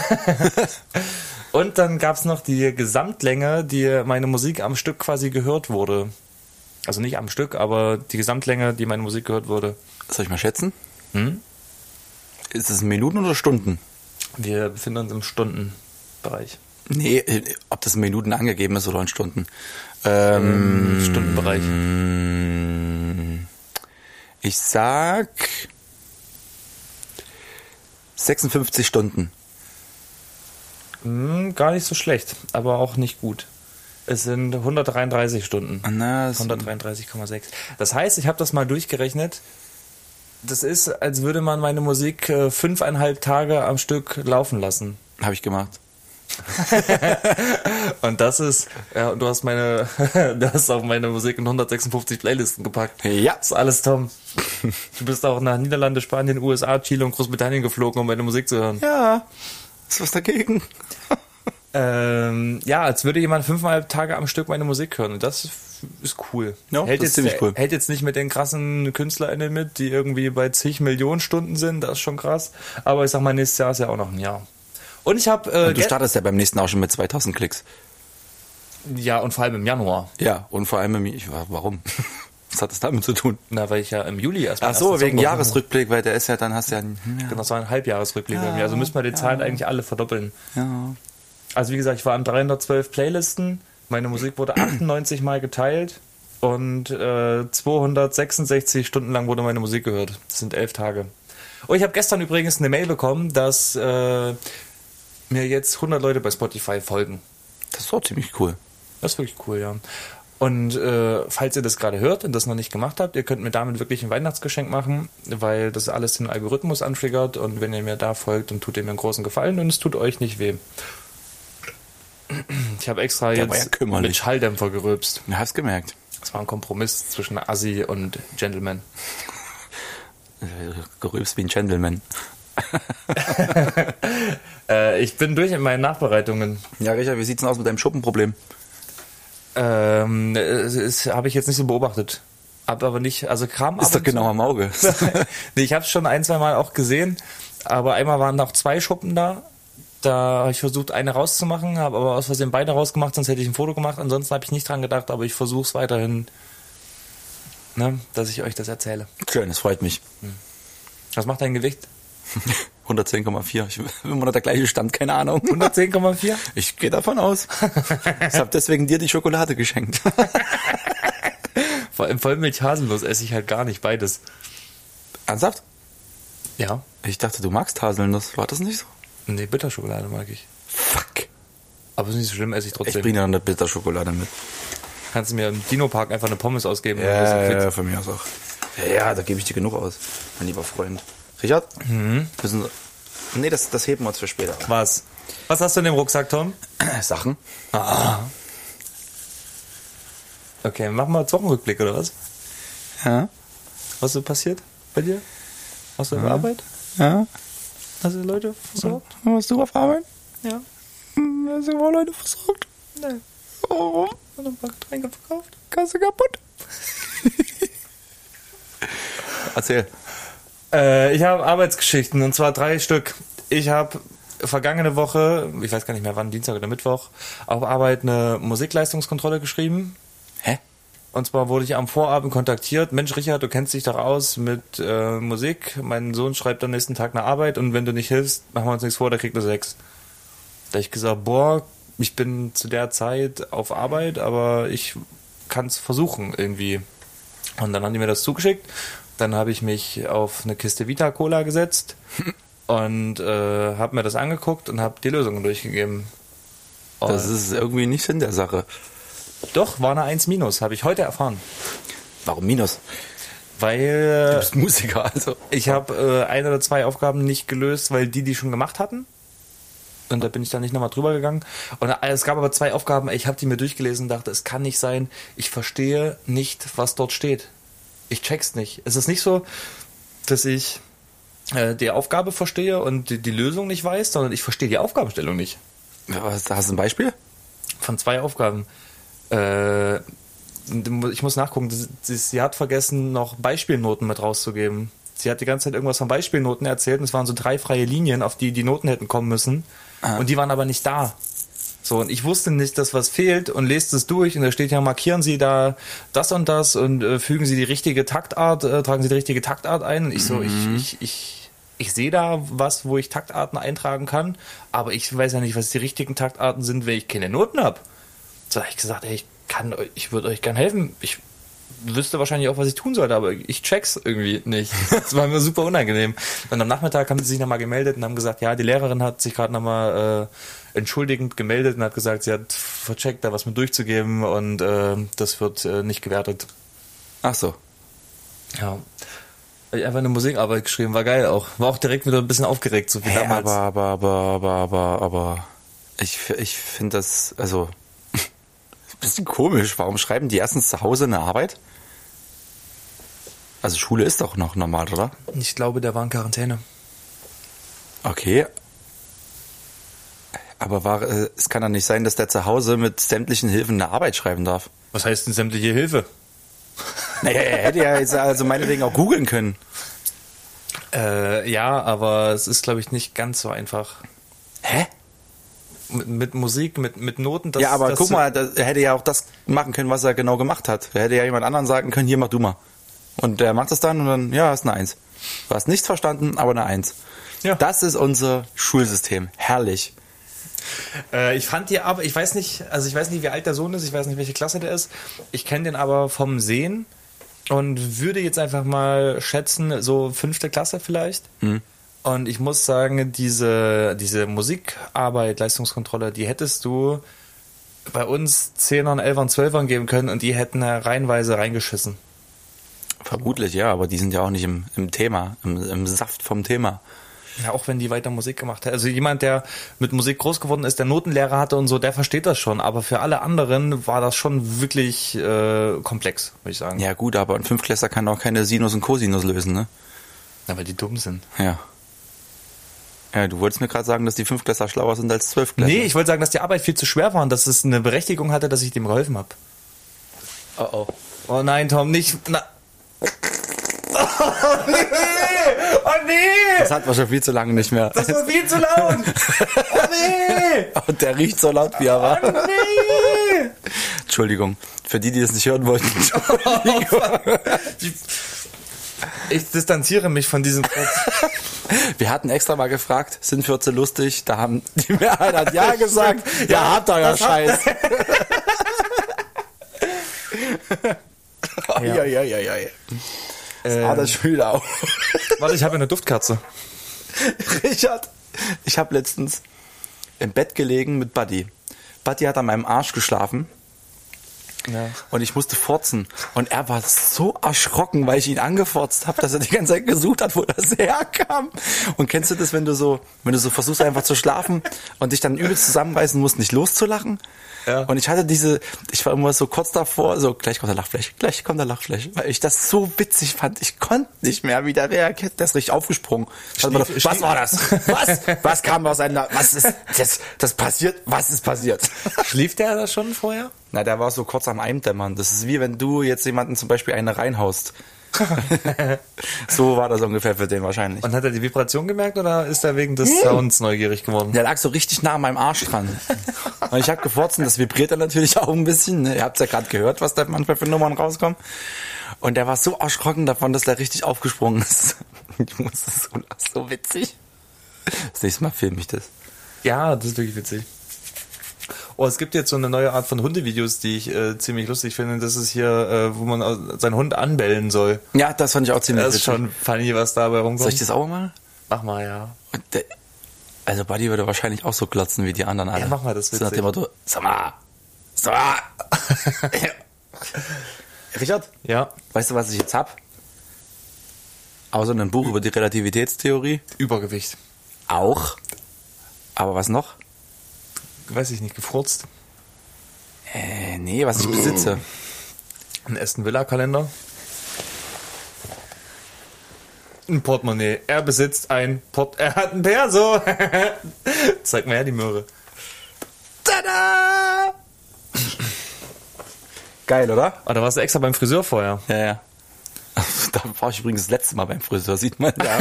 Und dann gab's noch die Gesamtlänge, die meine Musik am Stück quasi gehört wurde. Also nicht am Stück, aber die Gesamtlänge, die meine Musik gehört wurde. Soll ich mal schätzen? Hm? Ist es Minuten oder Stunden? Wir befinden uns im Stundenbereich. Nee, äh, ob das in Minuten angegeben ist oder in Stunden. Ähm, Im Stundenbereich. Ich sag sechsundfünfzig Stunden. Hm, gar nicht so schlecht, aber auch nicht gut. Es sind hundertdreiunddreißig Stunden. Na, das- hundertdreiunddreißig Komma sechs. Das heißt, ich habe das mal durchgerechnet. Das ist, als würde man meine Musik äh, fünfeinhalb Tage am Stück laufen lassen. Habe ich gemacht. Und das ist, ja, du hast meine, du hast auch meine Musik in hundertsechsundfünfzig Playlisten gepackt. Ja. Das ist alles Tom. Du bist auch nach Niederlande, Spanien, U S A, Chile und Großbritannien geflogen, um meine Musik zu hören. Ja, ist was dagegen. Ähm, ja, als würde jemand fünfeinhalb Tage am Stück meine Musik hören. Und das ist cool. Ja, hält das ist jetzt, ziemlich cool. Hält jetzt nicht mit den krassen KünstlerInnen mit, die irgendwie bei zig Millionen Stunden sind. Das ist schon krass. Aber ich sag mal, nächstes Jahr ist ja auch noch ein Jahr. Und ich habe äh, Und du startest ja beim nächsten auch schon mit zweitausend Klicks. ja, und vor allem im Januar. Ja, und vor allem, im, ich, warum? Was hat das damit zu tun? Na, weil ich ja im Juli erst Ach so, wegen Jahresrückblick, weil der ist ja, dann hast du ja... Genau, das war ein Halbjahresrückblick bei mir. Also müssen wir die Zahlen eigentlich alle verdoppeln. Ja. Also wie gesagt, ich war an dreihundertzwölf Playlisten. Meine Musik wurde achtundneunzig Mal geteilt. Und äh, zweihundertsechsundsechzig Stunden lang wurde meine Musik gehört. Das sind elf Tage. Oh, ich habe gestern übrigens eine Mail bekommen, dass äh, mir jetzt hundert Leute bei Spotify folgen. Das ist auch ziemlich cool. Das ist wirklich cool, ja. Und äh, falls ihr das gerade hört und das noch nicht gemacht habt, ihr könnt mir damit wirklich ein Weihnachtsgeschenk machen, weil das alles den Algorithmus antriggert und wenn ihr mir da folgt, dann tut ihr mir einen großen Gefallen und es tut euch nicht weh. Ich habe extra Der war ja jetzt kümmerlich. mit Schalldämpfer gerülpst. Du hast gemerkt. Das war ein Kompromiss zwischen Assi und Gentleman. Äh, Gerülpst wie ein Gentleman. Äh, ich bin durch in meinen Nachbereitungen. Ja, Richard, wie sieht's denn aus mit deinem Schuppenproblem? Ähm, das habe ich jetzt nicht so beobachtet. Hab aber nicht, also Kram Ist doch genau am Auge. Nee, ich habe es schon ein, zwei Mal auch gesehen, aber einmal waren noch zwei Schuppen da. Da habe ich versucht, eine rauszumachen, habe aber aus Versehen beide rausgemacht, sonst hätte ich ein Foto gemacht. Ansonsten habe ich nicht dran gedacht, aber ich versuche es weiterhin, ne, dass ich euch das erzähle. Schön, das freut mich. Was macht dein Gewicht? hundertzehn Komma vier. Ich bin immer noch der gleiche Stand, keine Ahnung. hundertzehn Komma vier? Ich gehe davon aus. Ich habe deswegen dir die Schokolade geschenkt. Vor allem Vollmilch Haselnuss esse ich halt gar nicht, beides. Ernsthaft? Ja. Ich dachte, du magst Haselnuss. War das nicht so? Nee, Bitterschokolade mag ich. Fuck. Aber ist nicht so schlimm, esse ich Ich trotzdem. bringe dir noch eine Bitterschokolade mit. Kannst du mir im Dino-Park einfach eine Pommes ausgeben? Ja, Dann bist du ja, quitt. ja, von mir aus auch. Ja, ja, da gebe ich dir genug aus, mein lieber Freund. Richard? Mhm. Müssen, nee, das, das heben wir uns für später. Was? Was hast du in dem Rucksack, Tom? Sachen? Okay, machen wir jetzt Wochenrückblick, oder was? Ja. Was ist so passiert bei dir? Hast du auf Arbeit? Ja. Hast du Leute versorgt? Warst du auf Arbeit? Ja. Hast du wohl Leute versorgt? Nee. Warum? Und ein paar Getränke verkauft? Kasse kaputt. Erzähl. Äh, ich habe Arbeitsgeschichten und zwar drei Stück. Ich habe vergangene Woche, ich weiß gar nicht mehr wann, Dienstag oder Mittwoch, auf Arbeit eine Musikleistungskontrolle geschrieben. Hä? Und zwar wurde ich am Vorabend kontaktiert. Mensch, Richard, du kennst dich doch aus mit äh, Musik. Mein Sohn schreibt am nächsten Tag eine Arbeit und wenn du nicht hilfst, machen wir uns nichts vor, der kriegt eine sechs. Da hab ich gesagt, boah, ich bin zu der Zeit auf Arbeit, aber ich kann es versuchen irgendwie. Und dann haben die mir das zugeschickt. Dann habe ich mich auf eine Kiste Vita Cola gesetzt und äh, habe mir das angeguckt und habe die Lösungen durchgegeben. Und Das ist irgendwie nicht Sinn der Sache. doch, war eine eins minus, habe ich heute erfahren. Warum Minus? Weil Du bist Musiker, also. ich habe äh, ein oder zwei Aufgaben nicht gelöst, weil die die schon gemacht hatten. Und da bin ich dann nicht nochmal drüber gegangen. Und es gab aber zwei Aufgaben, ich habe die mir durchgelesen und dachte, es kann nicht sein, ich verstehe nicht, was dort steht. Ich check's nicht. Es ist nicht so, dass ich äh, die Aufgabe verstehe und die, die Lösung nicht weiß, sondern ich verstehe die Aufgabenstellung nicht. Was, hast du ein Beispiel? Von zwei Aufgaben. Äh, ich muss nachgucken, sie, sie hat vergessen, noch Beispielnoten mit rauszugeben. Sie hat die ganze Zeit irgendwas von Beispielnoten erzählt und es waren so drei freie Linien, auf die die Noten hätten kommen müssen. Aha. Und die waren aber nicht da. So, und ich wusste nicht, dass was fehlt und lest es durch und da steht ja, markieren Sie da das und das und äh, fügen Sie die richtige Taktart, äh, tragen Sie die richtige Taktart ein. Und ich so, mhm. ich, ich, ich, ich sehe da was, wo ich Taktarten eintragen kann, aber ich weiß ja nicht, was die richtigen Taktarten sind, wenn ich keine Noten habe. So habe ich gesagt, ey, ich kann, ich würde euch gern helfen. Ich wüsste wahrscheinlich auch, was ich tun sollte, aber ich check's irgendwie nicht. Das war mir super unangenehm. Und am Nachmittag haben sie sich nochmal gemeldet und haben gesagt, ja, die Lehrerin hat sich gerade nochmal äh, entschuldigend gemeldet und hat gesagt, sie hat vercheckt, da was mit durchzugeben und äh, das wird äh, nicht gewertet. Ach so. Ja. Ich einfach eine Musikarbeit geschrieben, war geil auch. War auch direkt wieder ein bisschen aufgeregt, so wie hey, damals. Aber, aber, aber, aber, aber, aber, ich, ich finde das, also, ein bisschen komisch. Warum schreiben die erstens zu Hause eine Arbeit? Also Schule ist doch noch normal, oder? Ich glaube, der war in Quarantäne. Okay. Aber war, es kann doch nicht sein, dass der zu Hause mit sämtlichen Hilfen eine Arbeit schreiben darf. Was heißt denn sämtliche Hilfe? Naja, er hätte ja jetzt also meinetwegen auch googeln können. Äh, ja, aber es ist, glaube ich, nicht ganz so einfach. Hä? Mit, mit Musik, mit, mit Noten. Das, ja, aber das guck mal, das, er hätte ja auch das machen können, was er genau gemacht hat. Er hätte ja jemand anderen sagen können, hier, mach du mal. Und der macht das dann und dann, ja, ist eine Eins. Du hast nichts verstanden, aber eine Eins. Ja. Das ist unser Schulsystem. Herrlich. Äh, ich fand die aber, ich weiß nicht, also ich weiß nicht, wie alt der Sohn ist, ich weiß nicht, welche Klasse der ist. Ich kenne den aber vom Sehen und würde jetzt einfach mal schätzen, so fünfte Klasse vielleicht. Mhm. Und ich muss sagen, diese, diese Musikarbeit, Leistungskontrolle, die hättest du bei uns Zehnern, Elfern, Zwölfern geben können und die hätten reihenweise reingeschissen. Vermutlich, ja, aber die sind ja auch nicht im, im Thema, im, im Saft vom Thema. Ja, auch wenn die weiter Musik gemacht hat. Also jemand, der mit Musik groß geworden ist, der Notenlehrer hatte und so, der versteht das schon. Aber für alle anderen war das schon wirklich äh, komplex, würde ich sagen. Ja gut, aber ein Fünftklässler kann auch keine Sinus und Cosinus lösen, ne? Ja, weil die dumm sind. Ja. Ja, du wolltest mir gerade sagen, dass die Fünftklässler schlauer sind als Zwölftklässler. Nee, ich wollte sagen, dass die Arbeit viel zu schwer war und dass es eine Berechtigung hatte, dass ich dem geholfen habe. Oh oh. Oh nein, Tom, nicht... Na. Oh nee! Oh nee! Das hatten wir schon viel zu lange nicht mehr. Das war viel zu laut! Oh nee! Und der riecht so laut, wie er war. Oh nee! Entschuldigung. Für die, die das nicht hören wollten. Entschuldigung. Ich distanziere mich von diesem Platz. Wir hatten extra mal gefragt, sind Fürze lustig? Da haben die Mehrheit hat ja gesagt. Ja, habt ihr ja Scheiß. Oh, ja, ja, ja, ja. Ähm, ah, das schon wieder auf. Warte, ich habe eine Duftkerze. Richard, ich habe letztens im Bett gelegen mit Buddy. Buddy hat an meinem Arsch geschlafen. Ja. Und ich musste furzen. Und er war so erschrocken, weil ich ihn angefurzt habe, dass er die ganze Zeit gesucht hat, wo das herkam. Und kennst du das, wenn du so, wenn du so versuchst einfach zu schlafen und dich dann übelst zusammenreißen musst, nicht loszulachen? Ja. Und ich hatte diese, ich war immer so kurz davor, so gleich kommt der Lachflash, gleich kommt der Lachflash, weil ich das so witzig fand. Ich konnte nicht mehr, wie der reagiert. Der ist richtig aufgesprungen. Schlief, was schlief. war das? Was? Was kam aus einer, was ist, das, das passiert? Was ist passiert? Schlief der da schon vorher? Na, der war so kurz am Eindämmern. Das ist wie wenn du jetzt jemanden zum Beispiel eine reinhaust. So war das ungefähr für den wahrscheinlich. Und hat er die Vibration gemerkt oder ist er wegen des hm. Sounds neugierig geworden? Der lag so richtig nah an meinem Arsch dran. Und ich habe gefurzt und das vibriert dann natürlich auch ein bisschen. Ihr habt ja gerade gehört, was da manchmal für Nummern rauskommen. Und der war so erschrocken davon, dass der richtig aufgesprungen ist. Ich muss das so, so witzig. Das nächste Mal filme ich das. Ja, das ist wirklich witzig. Oh, es gibt jetzt so eine neue Art von Hundevideos, die ich äh, ziemlich lustig finde. Das ist hier, äh, wo man seinen Hund anbellen soll. Ja, das fand ich auch ziemlich witzig. Das ist schon funny, was dabei rumkommt. Soll ich das auch mal? Mach mal, ja. Und der, also Buddy würde wahrscheinlich auch so klotzen wie die anderen alle. Ja, mach mal, das witzig. So nach dem Motto, sag mal, sag mal. Richard? Ja? Weißt du, was ich jetzt hab? Außer einem Buch über die Relativitätstheorie. Übergewicht. Auch. Aber was noch? Weiß ich nicht, gefurzt. Äh, nee, was ich besitze. Ein Aston Villa Kalender. Ein Portemonnaie. Er besitzt ein Port... Er hat ein Perso. Zeig mal her die Möhre. Tada! Geil, oder? Oh, da warst du extra beim Friseur vorher. Ja, ja. Da war ich übrigens das letzte Mal beim Friseur, sieht man da.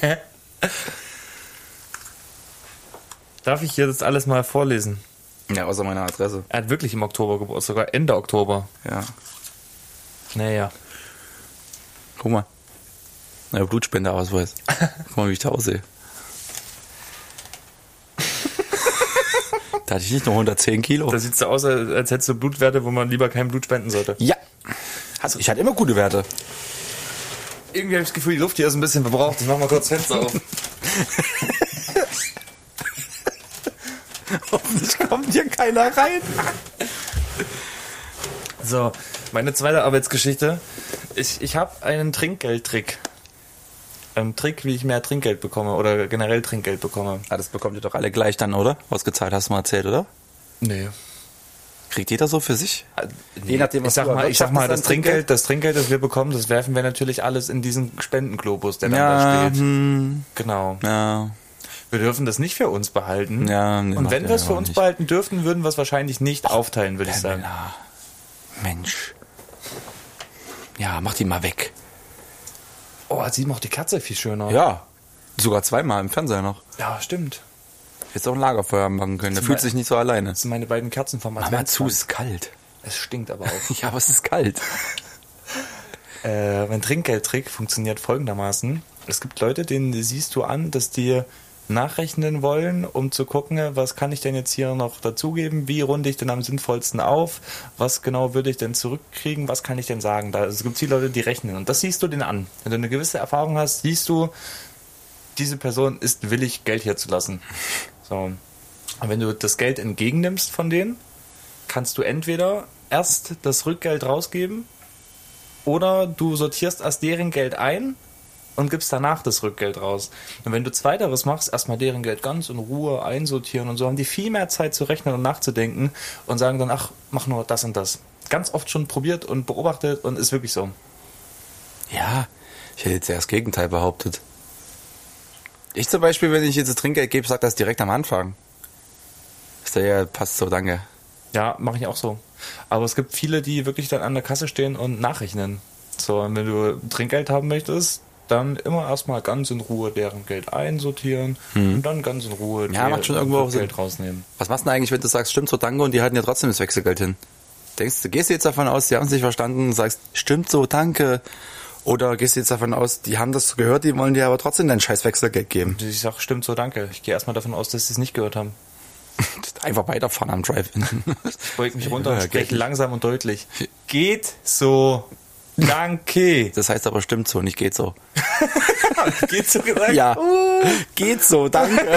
Darf ich hier das alles mal vorlesen? Ja, außer meiner Adresse. Er hat wirklich im Oktober Geburtstag, sogar Ende Oktober. Ja. Naja. Guck mal. Ja, Blutspendeausweis. Guck mal, wie ich da aussehe. Da hatte ich nicht nur hundertzehn Kilo. Da sieht so aus, als hättest du Blutwerte, wo man lieber kein Blut spenden sollte. Ja. Also, ich hatte immer gute Werte. Irgendwie habe ich das Gefühl, die Luft hier ist ein bisschen verbraucht. Ich mach mal kurz Fenster auf. Hoffentlich kommt hier keiner rein. So, meine zweite Arbeitsgeschichte. Ich, ich habe einen Trinkgeldtrick. Ein Trick, wie ich mehr Trinkgeld bekomme oder generell Trinkgeld bekomme. Ah, das bekommt ihr doch alle gleich dann, oder? Ausgezahlt, hast du mal erzählt, oder? Nee. Kriegt jeder so für sich? Je nachdem, was ich sag mal, ich sag mal, das Trinkgeld, das Trinkgeld, das wir bekommen, das werfen wir natürlich alles in diesen Spendenglobus, der dann ja, da steht. Hm, Genau. ja. Wir dürfen das nicht für uns behalten. Ja, nee, und macht wenn ja wir es für auch uns nicht. behalten dürften, würden wir es wahrscheinlich nicht aufteilen, würde ich sagen. Pamela. Mensch. Ja, mach die mal weg. Oh, sieht auch die Katze viel schöner. Ja. Sogar zweimal im Fernseher noch. Ja, stimmt. Hättest auch ein Lagerfeuer machen können. Der Das fühlt ist sich nicht so alleine. Das sind meine beiden Kerzen vom Mach mal zu, Adventsbaum. es ist kalt. Es stinkt aber auch. Ja, aber es ist kalt. Äh, mein Trinkgeldtrick funktioniert folgendermaßen. Es gibt Leute, denen siehst du an, dass die nachrechnen wollen, um zu gucken, was kann ich denn jetzt hier noch dazugeben, wie runde ich denn am sinnvollsten auf, was genau würde ich denn zurückkriegen, was kann ich denn sagen. Da, also es gibt viele Leute, die rechnen und das siehst du denen an. Wenn du eine gewisse Erfahrung hast, siehst du, diese Person ist willig, Geld hier zu lassen. So. Und wenn du das Geld entgegennimmst von denen, kannst du entweder erst das Rückgeld rausgeben oder du sortierst erst deren Geld ein und gibst danach das Rückgeld raus. Und wenn du zweiteres machst, erstmal deren Geld ganz in Ruhe einsortieren und so, haben die viel mehr Zeit zu rechnen und nachzudenken und sagen dann, ach, mach nur das und das. Ganz oft schon probiert und beobachtet und ist wirklich so. Ja, ich hätte jetzt eher das Gegenteil behauptet. Ich zum Beispiel, wenn ich jetzt das Trinkgeld gebe, sag das direkt am Anfang. Ist der ja, passt so, danke. Ja, mache ich auch so. Aber es gibt viele, die wirklich dann an der Kasse stehen und nachrechnen. So, und wenn du Trinkgeld haben möchtest, dann immer erstmal ganz in Ruhe deren Geld einsortieren Hm. und dann ganz in Ruhe Ja, macht schon irgendwo auch Sinn. Geld rausnehmen. Was machst du denn eigentlich, wenn du sagst, stimmt so, danke, und die halten ja trotzdem das Wechselgeld hin? Denkst du, gehst du jetzt davon aus, die haben es nicht verstanden und sagst, stimmt so, danke? Oder gehst du jetzt davon aus, die haben das gehört, die wollen dir aber trotzdem dein scheiß Wechselgeld geben? Ich sag, stimmt so, danke. Ich gehe erstmal davon aus, dass sie es nicht gehört haben. Einfach weiterfahren am Drive-In. Ich beug mich runter Ja, und spreche geht. langsam und deutlich. Geht so. Danke. Das heißt aber stimmt so, nicht geht so. Geht so gesagt? Ja, geht so, danke.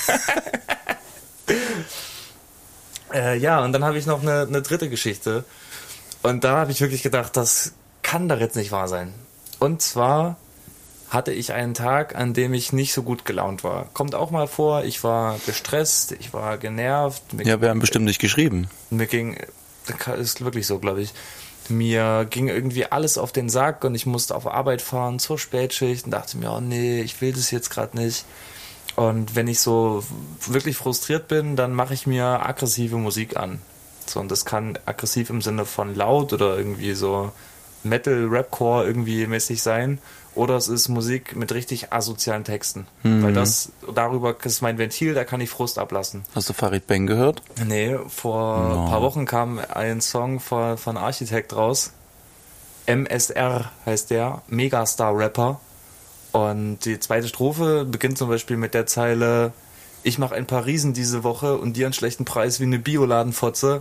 Äh, ja, und dann habe ich noch eine, eine dritte Geschichte. Und da habe ich wirklich gedacht, das kann doch jetzt nicht wahr sein. Und zwar hatte ich einen Tag, an dem ich nicht so gut gelaunt war. Kommt auch mal vor, ich war gestresst, ich war genervt. Mir, Ja, wir haben bestimmt nicht geschrieben. mir ging, ist wirklich so, glaube ich, mir ging irgendwie alles auf den Sack und ich musste auf Arbeit fahren zur Spätschicht und dachte mir, oh nee, ich will das jetzt gerade nicht. Und wenn ich so wirklich frustriert bin, dann mache ich mir aggressive Musik an. So, und das kann aggressiv im Sinne von laut oder irgendwie so Metal, Rapcore irgendwie mäßig sein. Oder es ist Musik mit richtig asozialen Texten. Mhm. Weil das, darüber ist mein Ventil, da kann ich Frust ablassen. Hast du Farid Bang gehört? Nee, vor No. ein paar Wochen kam ein Song von, von Architekt raus. M S R heißt der, Megastar-Rapper. Und die zweite Strophe beginnt zum Beispiel mit der Zeile: Ich mache ein paar Riesen diese Woche und dir einen schlechten Preis wie eine Bioladenfotze.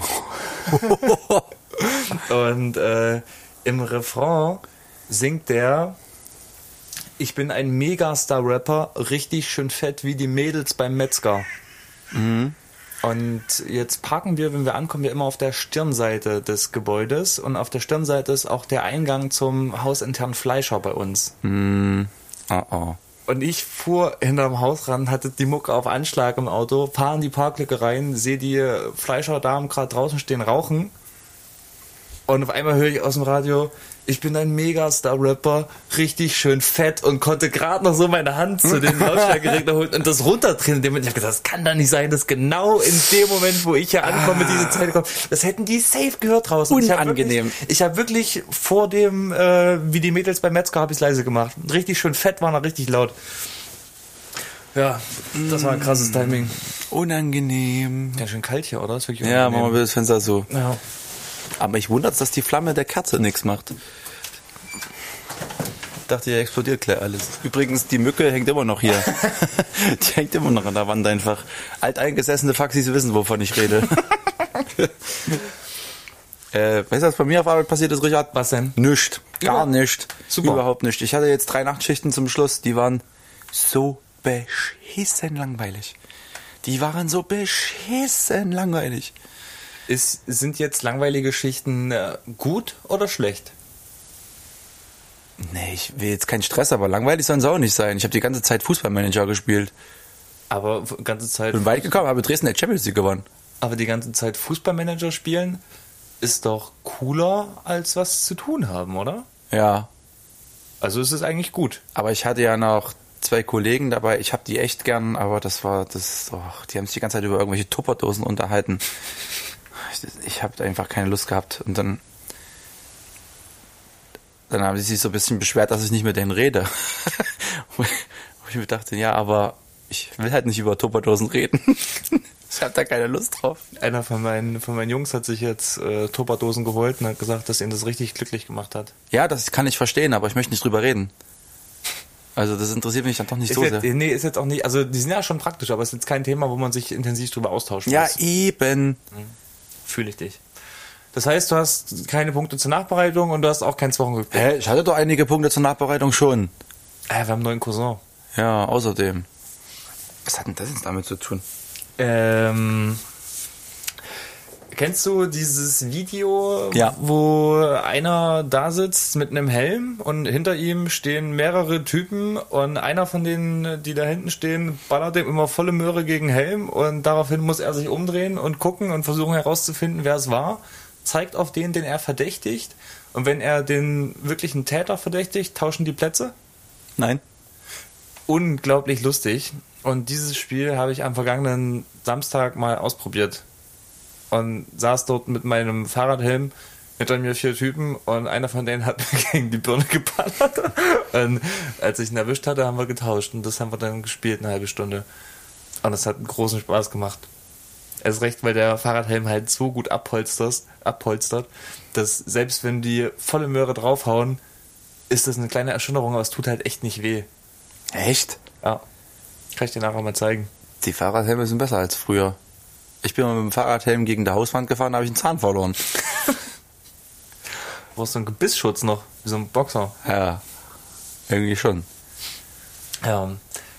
Und äh, im Refrain singt der: Ich bin ein Megastar-Rapper, richtig schön fett wie die Mädels beim Metzger. Mhm. Und jetzt parken wir, wenn wir ankommen, wir immer auf der Stirnseite des Gebäudes. Und auf der Stirnseite ist auch der Eingang zum hausinternen Fleischer bei uns. Hm. Oh, oh. Und ich fuhr hinterm Haus ran, hatte die Mucke auf Anschlag im Auto, fahre in die Parklücke rein, sehe die Fleischerdamen gerade draußen stehen rauchen. Und auf einmal höre ich aus dem Radio, ich bin ein Megastar-Rapper, richtig schön fett und konnte gerade noch so meine Hand zu den Lautstärkeregler holen und das runterdrehen. Ich habe gesagt, das kann doch nicht sein, dass genau in dem Moment, wo ich hier ankomme, diese Zeit kommt. Das hätten die safe gehört draußen. Unangenehm. Ich habe wirklich, ich hab wirklich vor dem, äh, wie die Mädels bei Metzger, habe ich es leise gemacht. Richtig schön fett war noch richtig laut. Ja, das war ein krasses Timing. Unangenehm. Ja, schön kalt hier, oder? Ist wirklich Ja, unangenehm. machen wir das Fenster so. Ja. Aber ich wundere, dass die Flamme der Kerze nichts macht. Ich dachte, hier explodiert gleich alles. Übrigens, die Mücke hängt immer noch hier. Die hängt immer noch an der Wand einfach. Alteingesessene Faxis wissen, wovon ich rede. äh, weißt du, was bei mir auf Arbeit passiert ist, Richard? Was denn? Nischt. Gar Ja. nicht. Super. Überhaupt nicht. Ich hatte jetzt drei Nachtschichten zum Schluss. Die waren so beschissen langweilig. Die waren so beschissen langweilig. Ist, sind jetzt langweilige Geschichten äh, gut oder schlecht? Nee, ich will jetzt keinen Stress, aber langweilig sollen sie auch nicht sein. Ich habe die ganze Zeit Fußballmanager gespielt. Aber f- ganze Zeit, Bin weit gekommen, habe Dresden der Champions League gewonnen. aber die ganze Zeit Fußballmanager spielen ist doch cooler als was zu tun haben, oder? Ja, Also ist es eigentlich gut. aber ich hatte ja noch zwei Kollegen dabei. Ich habe die echt gern, aber das war das. Oh, die haben sich die ganze Zeit über irgendwelche Tupperdosen unterhalten. Ich, ich habe einfach keine Lust gehabt. Und dann, dann haben sie sich so ein bisschen beschwert, dass ich nicht mit denen rede. Wo ich mir dachte, ja, aber ich will halt nicht über Tupperdosen reden. Ich habe da keine Lust drauf. Einer von meinen, von meinen Jungs hat sich jetzt äh, Tupperdosen geholt und hat gesagt, dass ihn das richtig glücklich gemacht hat. Ja, das kann ich verstehen, aber ich möchte nicht drüber reden. Also das interessiert mich dann doch nicht Ist so jetzt, sehr. nee, ist jetzt auch nicht, also die sind ja schon praktisch, aber es ist jetzt kein Thema, wo man sich intensiv drüber austauschen Ja, muss. eben. Fühle ich dich. Das heißt, du hast keine Punkte zur Nachbereitung und du hast auch kein Wochenrückblick. Hä, ich hatte doch einige Punkte zur Nachbereitung schon. Äh, wir haben einen neuen Cousin. Ja, außerdem. Was hat denn das jetzt damit zu tun? Ähm, kennst du dieses Video, Ja. wo einer da sitzt mit einem Helm und hinter ihm stehen mehrere Typen und einer von denen, die da hinten stehen, ballert dem immer volle Möhre gegen Helm und daraufhin muss er sich umdrehen und gucken und versuchen herauszufinden, wer es war, zeigt auf den, den er verdächtigt und wenn er den wirklichen Täter verdächtigt, tauschen die Plätze. Nein. Unglaublich lustig. Und dieses Spiel habe ich am vergangenen Samstag mal ausprobiert. Und saß dort mit meinem Fahrradhelm, hinter mir vier Typen und einer von denen hat mir gegen die Birne geballert. Und als ich ihn erwischt hatte, haben wir getauscht. Und das haben wir dann gespielt, eine halbe Stunde. Und es hat einen großen Spaß gemacht. Erst recht, weil der Fahrradhelm halt so gut abpolstert, abpolstert, dass selbst wenn die volle Möhre draufhauen, ist das eine kleine Erschütterung, aber es tut halt echt nicht weh. Echt? Ja. Kann ich dir nachher mal zeigen. Die Fahrradhelme sind besser als früher. Ich bin mal mit dem Fahrradhelm gegen die Hauswand gefahren, da habe ich einen Zahn verloren. Du brauchst so einen Gebissschutz noch, wie so ein Boxer. Ja, irgendwie schon. Ja.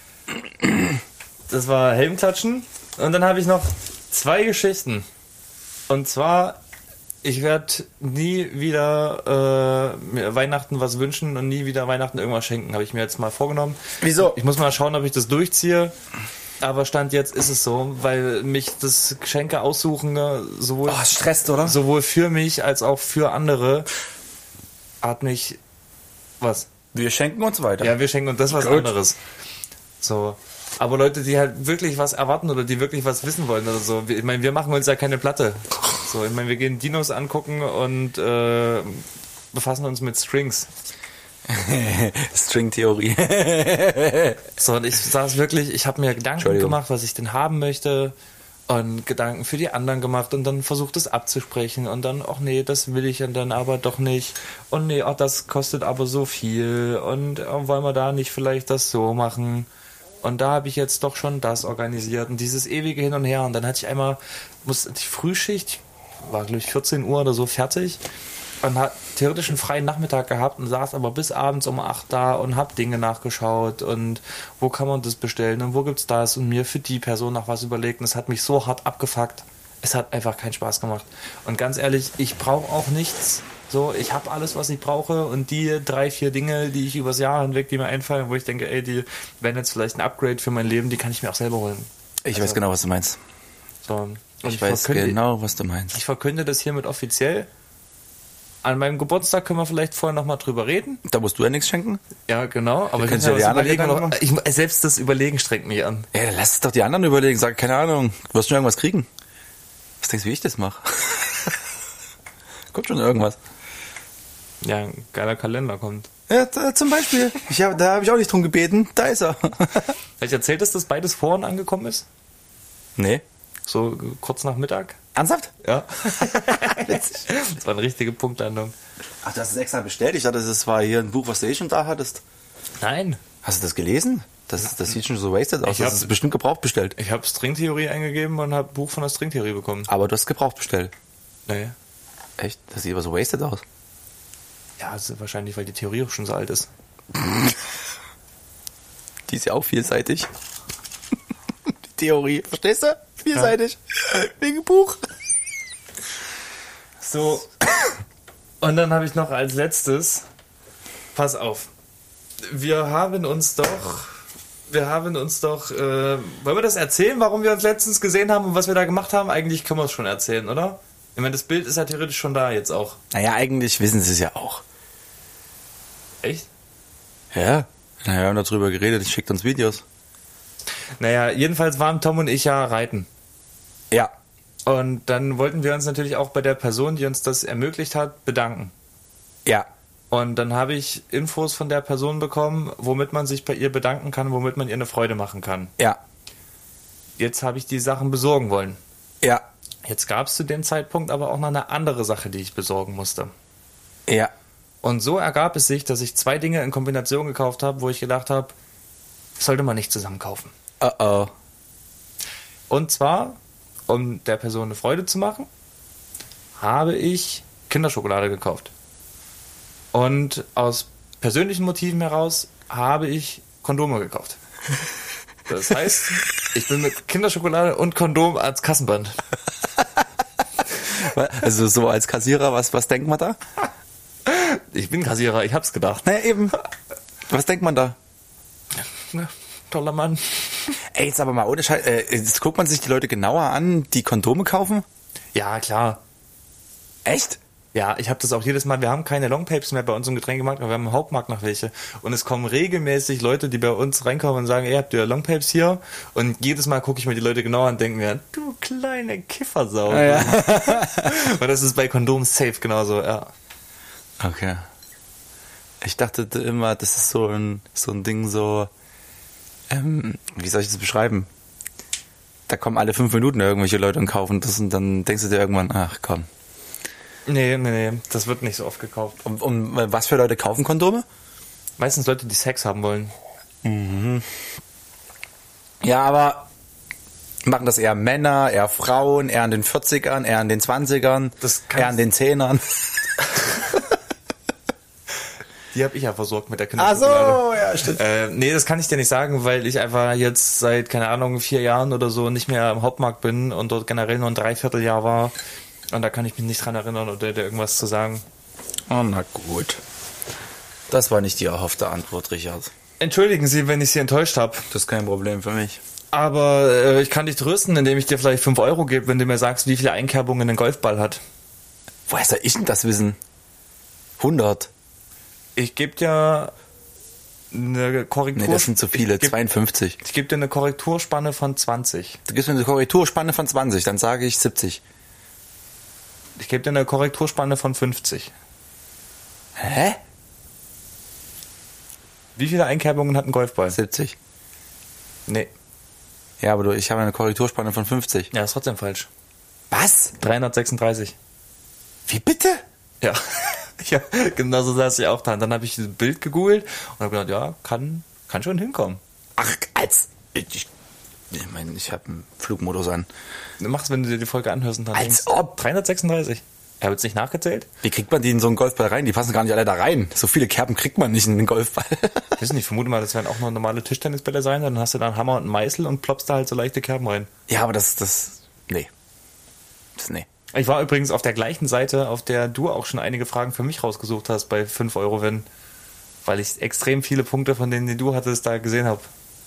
Das war Helmklatschen. Und dann habe ich noch zwei Geschichten. Und zwar, ich werde nie wieder äh, mir Weihnachten was wünschen und nie wieder Weihnachten irgendwas schenken, habe ich mir jetzt mal vorgenommen. Wieso? Ich muss mal schauen, ob ich das durchziehe. Aber Stand jetzt ist es so, weil mich das Geschenke aussuchen äh, sowohl, Oh, stresst, oder? sowohl für mich als auch für andere hat mich... Was? Wir schenken uns weiter. Ja, wir schenken uns das was Gut. anderes. So. Aber Leute, die halt wirklich was erwarten oder die wirklich was wissen wollen oder so. Ich meine, wir machen uns ja keine Platte. So, ich meine, wir gehen Dinos angucken und äh, befassen uns mit Strings. String-Theorie. So, und ich saß wirklich, ich habe mir Gedanken Entschuldigung. gemacht, was ich denn haben möchte und Gedanken für die anderen gemacht und dann versucht es abzusprechen und dann, ach nee, das will ich und dann aber doch nicht und nee, ach, das kostet aber so viel und äh, wollen wir da nicht vielleicht das so machen und da habe ich jetzt doch schon das organisiert und dieses ewige Hin und Her und dann hatte ich einmal, musste die Frühschicht, war glaube ich vierzehn Uhr oder so fertig und hat theoretisch einen freien Nachmittag gehabt und saß aber bis abends um acht da und hab Dinge nachgeschaut und wo kann man das bestellen und wo gibt's das und mir für die Person noch was überlegt und es hat mich so hart abgefuckt. Es hat einfach keinen Spaß gemacht. Und ganz ehrlich, ich brauche auch nichts So, ich habe alles, was ich brauche und die drei, vier Dinge, die ich übers Jahr hinweg, die mir einfallen, wo ich denke, ey, die werden jetzt vielleicht ein Upgrade für mein Leben, die kann ich mir auch selber holen. Ich Also, weiß genau, was du meinst. So, und Ich, ich weiß verkünde- genau, was du meinst. Ich verkünde das hiermit offiziell. An meinem Geburtstag können wir vielleicht vorher nochmal drüber reden. Da musst du ja nichts schenken. Ja, genau. Aber ich können muss ja ja die was anderen überlegen. Gedanken Noch, ich, selbst das Überlegen strengt mich an. Ja, dann lass es doch die anderen überlegen. Sag, keine Ahnung, du wirst schon irgendwas kriegen. Was denkst du, wie ich das mache? Kommt schon irgendwas. Ja, ein geiler Kalender kommt. Ja, da, zum Beispiel. Ich hab, da habe ich auch nicht drum gebeten. Da ist er. Vielleicht erzählt, dass das beides vorhin angekommen ist? Nee. So kurz nach Mittag? Ernsthaft? Ja. Das war eine richtige Punktlandung. Ach, du hast es extra bestellt. Ich dachte, das war hier ein Buch, was du eh schon da hattest. Nein. Hast du das gelesen? Das, das sieht schon so wasted aus. Ich Das hab- ist bestimmt gebraucht bestellt. Ich habe Stringtheorie eingegeben und habe ein Buch von der Stringtheorie bekommen. Aber du hast gebraucht bestellt. Nee. Echt? Das sieht aber so wasted aus. Ja, das ist wahrscheinlich, weil die Theorie auch schon so alt ist. Die ist ja auch vielseitig. Die Theorie. Verstehst du? Vielseitig. Wegen Buch. So. Und dann habe ich noch als letztes, pass auf, wir haben uns doch, wir haben uns doch, äh, wollen wir das erzählen, warum wir uns letztens gesehen haben und was wir da gemacht haben? Eigentlich können wir es schon erzählen, oder? Ich meine, das Bild ist ja theoretisch schon da jetzt auch. Naja, eigentlich wissen sie es ja auch. Echt? Ja. Na, wir haben darüber geredet. Ich schickt uns Videos. Naja, jedenfalls waren Tom und ich ja reiten. Ja. Und dann wollten wir uns natürlich auch bei der Person, die uns das ermöglicht hat, bedanken. Ja. Und dann habe ich Infos von der Person bekommen, womit man sich bei ihr bedanken kann, womit man ihr eine Freude machen kann. Ja. Jetzt habe ich die Sachen besorgen wollen. Ja. Jetzt gab es zu dem Zeitpunkt aber auch noch eine andere Sache, die ich besorgen musste. Ja. Und so ergab es sich, dass ich zwei Dinge in Kombination gekauft habe, wo ich gedacht habe, sollte man nicht zusammen kaufen. Oh oh. Und zwar, um der Person eine Freude zu machen, habe ich Kinderschokolade gekauft. Und aus persönlichen Motiven heraus habe ich Kondome gekauft. Das heißt, ich bin mit Kinderschokolade und Kondom als Kassenband. Also so als Kassierer, was, was denkt man da? Ich bin Kassierer, ich hab's gedacht. Na eben. Was denkt man da? Na, toller Mann. Ey, jetzt aber mal ohne Scheiß. Äh, jetzt guckt man sich die Leute genauer an, die Kondome kaufen? Ja, klar. Echt? Ja, ich habe das auch jedes Mal, wir haben keine Longpapes mehr bei uns im Getränkemarkt, aber wir haben im Hauptmarkt noch welche. Und es kommen regelmäßig Leute, die bei uns reinkommen und sagen, ey, habt ihr Longpapes hier? Und jedes Mal gucke ich mir die Leute genauer an und denke mir, du kleine Kiffersau. Ah, ja. Und das ist bei Kondoms safe genauso, ja. Okay. Ich dachte immer, das ist so ein, so ein Ding so, ähm, wie soll ich das beschreiben? Da kommen alle fünf Minuten irgendwelche Leute und kaufen das und dann denkst du dir irgendwann, ach komm. Nee, nee, nee, das wird nicht so oft gekauft. Und, und was für Leute kaufen Kondome? Meistens Leute, die Sex haben wollen. Ja, aber machen das eher Männer, eher Frauen, eher in den vierzigern, eher in den zwanzigern, Das kann eher in den zehnern. Die habe ich ja versorgt mit der Ach so, Kinderschokolade. ja, stimmt. Äh, nee, das kann ich dir nicht sagen, weil ich einfach jetzt seit, keine Ahnung, vier Jahren oder so nicht mehr im Hauptmarkt bin und dort generell nur ein Dreivierteljahr war. Und da kann ich mich nicht dran erinnern oder dir irgendwas zu sagen. Oh, na gut. Das war nicht die erhoffte Antwort, Richard. Entschuldigen Sie, wenn ich Sie enttäuscht habe. Das ist kein Problem für mich. Aber äh, ich kann dich trösten, indem ich dir vielleicht fünf Euro gebe, wenn du mir sagst, wie viele Einkerbungen ein Golfball hat. Woher soll ich denn das wissen? hundert. Ich gebe dir eine Korrektur... Nee, das sind zu viele. Ich gebe zweiundfünfzig. ich geb dir eine Korrekturspanne von zwanzig. Du gibst mir eine Korrekturspanne von zwanzig, dann sage ich siebzig. Ich gebe dir eine Korrekturspanne von fünfzig. Hä? Wie viele Einkerbungen hat ein Golfball? siebzig. Nee. Ja, aber du, ich habe eine Korrekturspanne von fünfzig. Ja, ist trotzdem falsch. Was? dreihundertsechsunddreißig. Wie bitte? Ja. Ja, genau so saß ich auch da. Und dann habe ich ein Bild gegoogelt und habe gedacht, ja, kann, kann schon hinkommen. Ach, als... Ich, ich meine, ich habe einen Flugmodus an. Du machst, wenn du dir die Folge anhörst und dann Als denkst, ob. dreihundertsechsunddreißig. Er hat es nicht nachgezählt? Wie kriegt man die in so einen Golfball rein? Die passen gar nicht alle da rein. So viele Kerben kriegt man nicht in den Golfball. Ich weiß nicht, ich vermute mal, das werden auch nur normale Tischtennisbälle sein. Dann hast du da einen Hammer und einen Meißel und ploppst da halt so leichte Kerben rein. Ja, aber das, das, nee. Das, nee. Ich war übrigens auf der gleichen Seite, auf der du auch schon einige Fragen für mich rausgesucht hast bei fünf Euro Win, weil ich extrem viele Punkte von denen, die du hattest, da gesehen habe.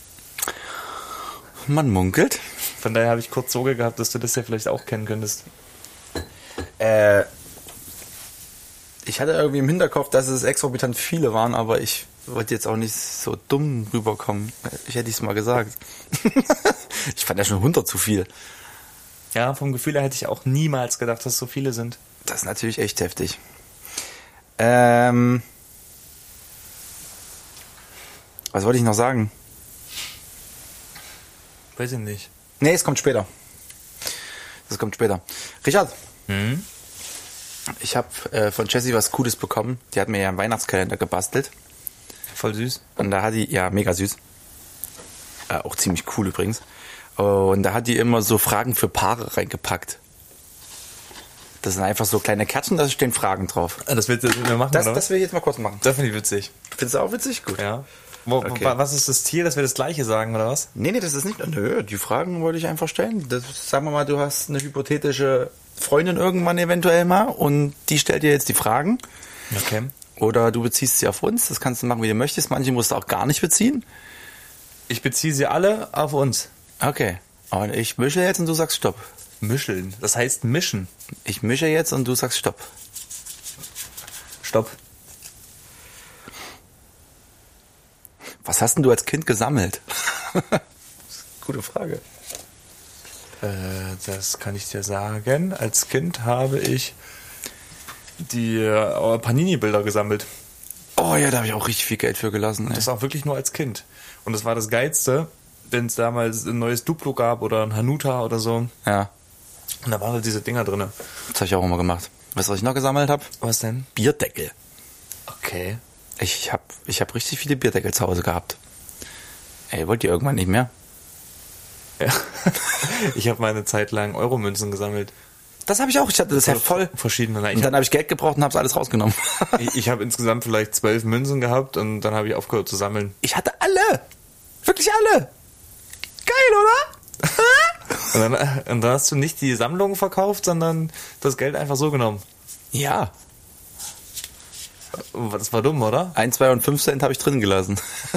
Man munkelt. Von daher habe ich kurz Sorge gehabt, dass du das ja vielleicht auch kennen könntest. Äh, ich hatte irgendwie im Hinterkopf, dass es exorbitant viele waren, aber ich wollte jetzt auch nicht so dumm rüberkommen. Ich hätte es mal gesagt. Ich fand ja schon hundert zu viel. Ja, vom Gefühl her hätte ich auch niemals gedacht, dass es so viele sind. Das ist natürlich echt heftig. Ähm, was wollte ich noch sagen? Weiß ich nicht. Nee, es kommt später. Das kommt später. Richard, Hm? ich habe äh, von Jessie was Cooles bekommen. Die hat mir ja einen Weihnachtskalender gebastelt. Voll süß. Und da hat die, ja, mega süß. Äh, auch ziemlich cool übrigens. Und da hat die immer so Fragen für Paare reingepackt. Das sind einfach so kleine Kärtchen, da stehen Fragen drauf. Das willst du mit mir machen, Das, oder? das will ich jetzt mal kurz machen. Das finde ich witzig. Findest du auch witzig? Gut. Ja. Wo, Okay. wa- Was ist das Ziel, dass wir das Gleiche sagen, oder was? Nee, nee, das ist nicht. Nö, die Fragen wollte ich einfach stellen. Das, sagen wir mal, du hast eine hypothetische Freundin irgendwann eventuell mal und die stellt dir jetzt die Fragen. Okay. Oder du beziehst sie auf uns. Das kannst du machen, wie du möchtest. Manche musst du auch gar nicht beziehen. Ich beziehe sie alle auf uns. Okay. Und ich mische jetzt und du sagst Stopp. Mischeln. Das heißt mischen. Ich mische jetzt und du sagst Stopp. Stopp. Was hast denn du als Kind gesammelt? Gute Frage. Äh, das kann ich dir sagen. Als Kind habe ich die äh, Panini-Bilder gesammelt. Oh ja, da habe ich auch richtig viel Geld für gelassen. Ey. Das auch wirklich nur als Kind. Und das war das Geilste, wenn es damals ein neues Duplo gab oder ein Hanuta oder so. Ja, Und da waren halt diese Dinger drin. das habe ich auch immer gemacht. Weißt du, was ich noch gesammelt habe? Was denn? Bierdeckel. Okay. Ich habe ich hab richtig viele Bierdeckel zu Hause gehabt. Ey, wollt ihr irgendwann nicht mehr? Ja. Ich habe meine Zeit lang Euromünzen gesammelt. Das habe ich auch. Ich hatte das Heft voll. Verschiedene. Und Ich dann habe ich Geld gebraucht und habe alles rausgenommen. Ich, ich habe insgesamt vielleicht zwölf Münzen gehabt und dann habe ich aufgehört zu sammeln. Ich hatte alle. Wirklich alle. Geil, oder? Und dann, und dann hast du nicht die Sammlung verkauft, sondern das Geld einfach so genommen. Ja. Das war dumm, oder? Ein, zwei und fünf Cent habe ich drin gelassen.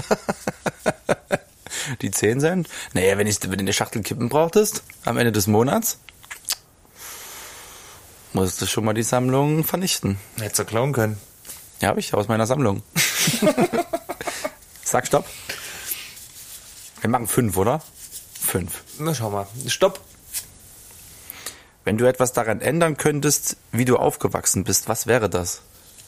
Die zehn Cent? Naja, wenn, ich, wenn du eine Schachtel Kippen brauchtest, am Ende des Monats, musst du schon mal die Sammlung vernichten. Hättest du klauen können. Ja, habe ich aus meiner Sammlung. Sag Stopp. Wir machen fünf, oder? Fünf. Na, schau mal. Stopp. Wenn du etwas daran ändern könntest, wie du aufgewachsen bist, was wäre das?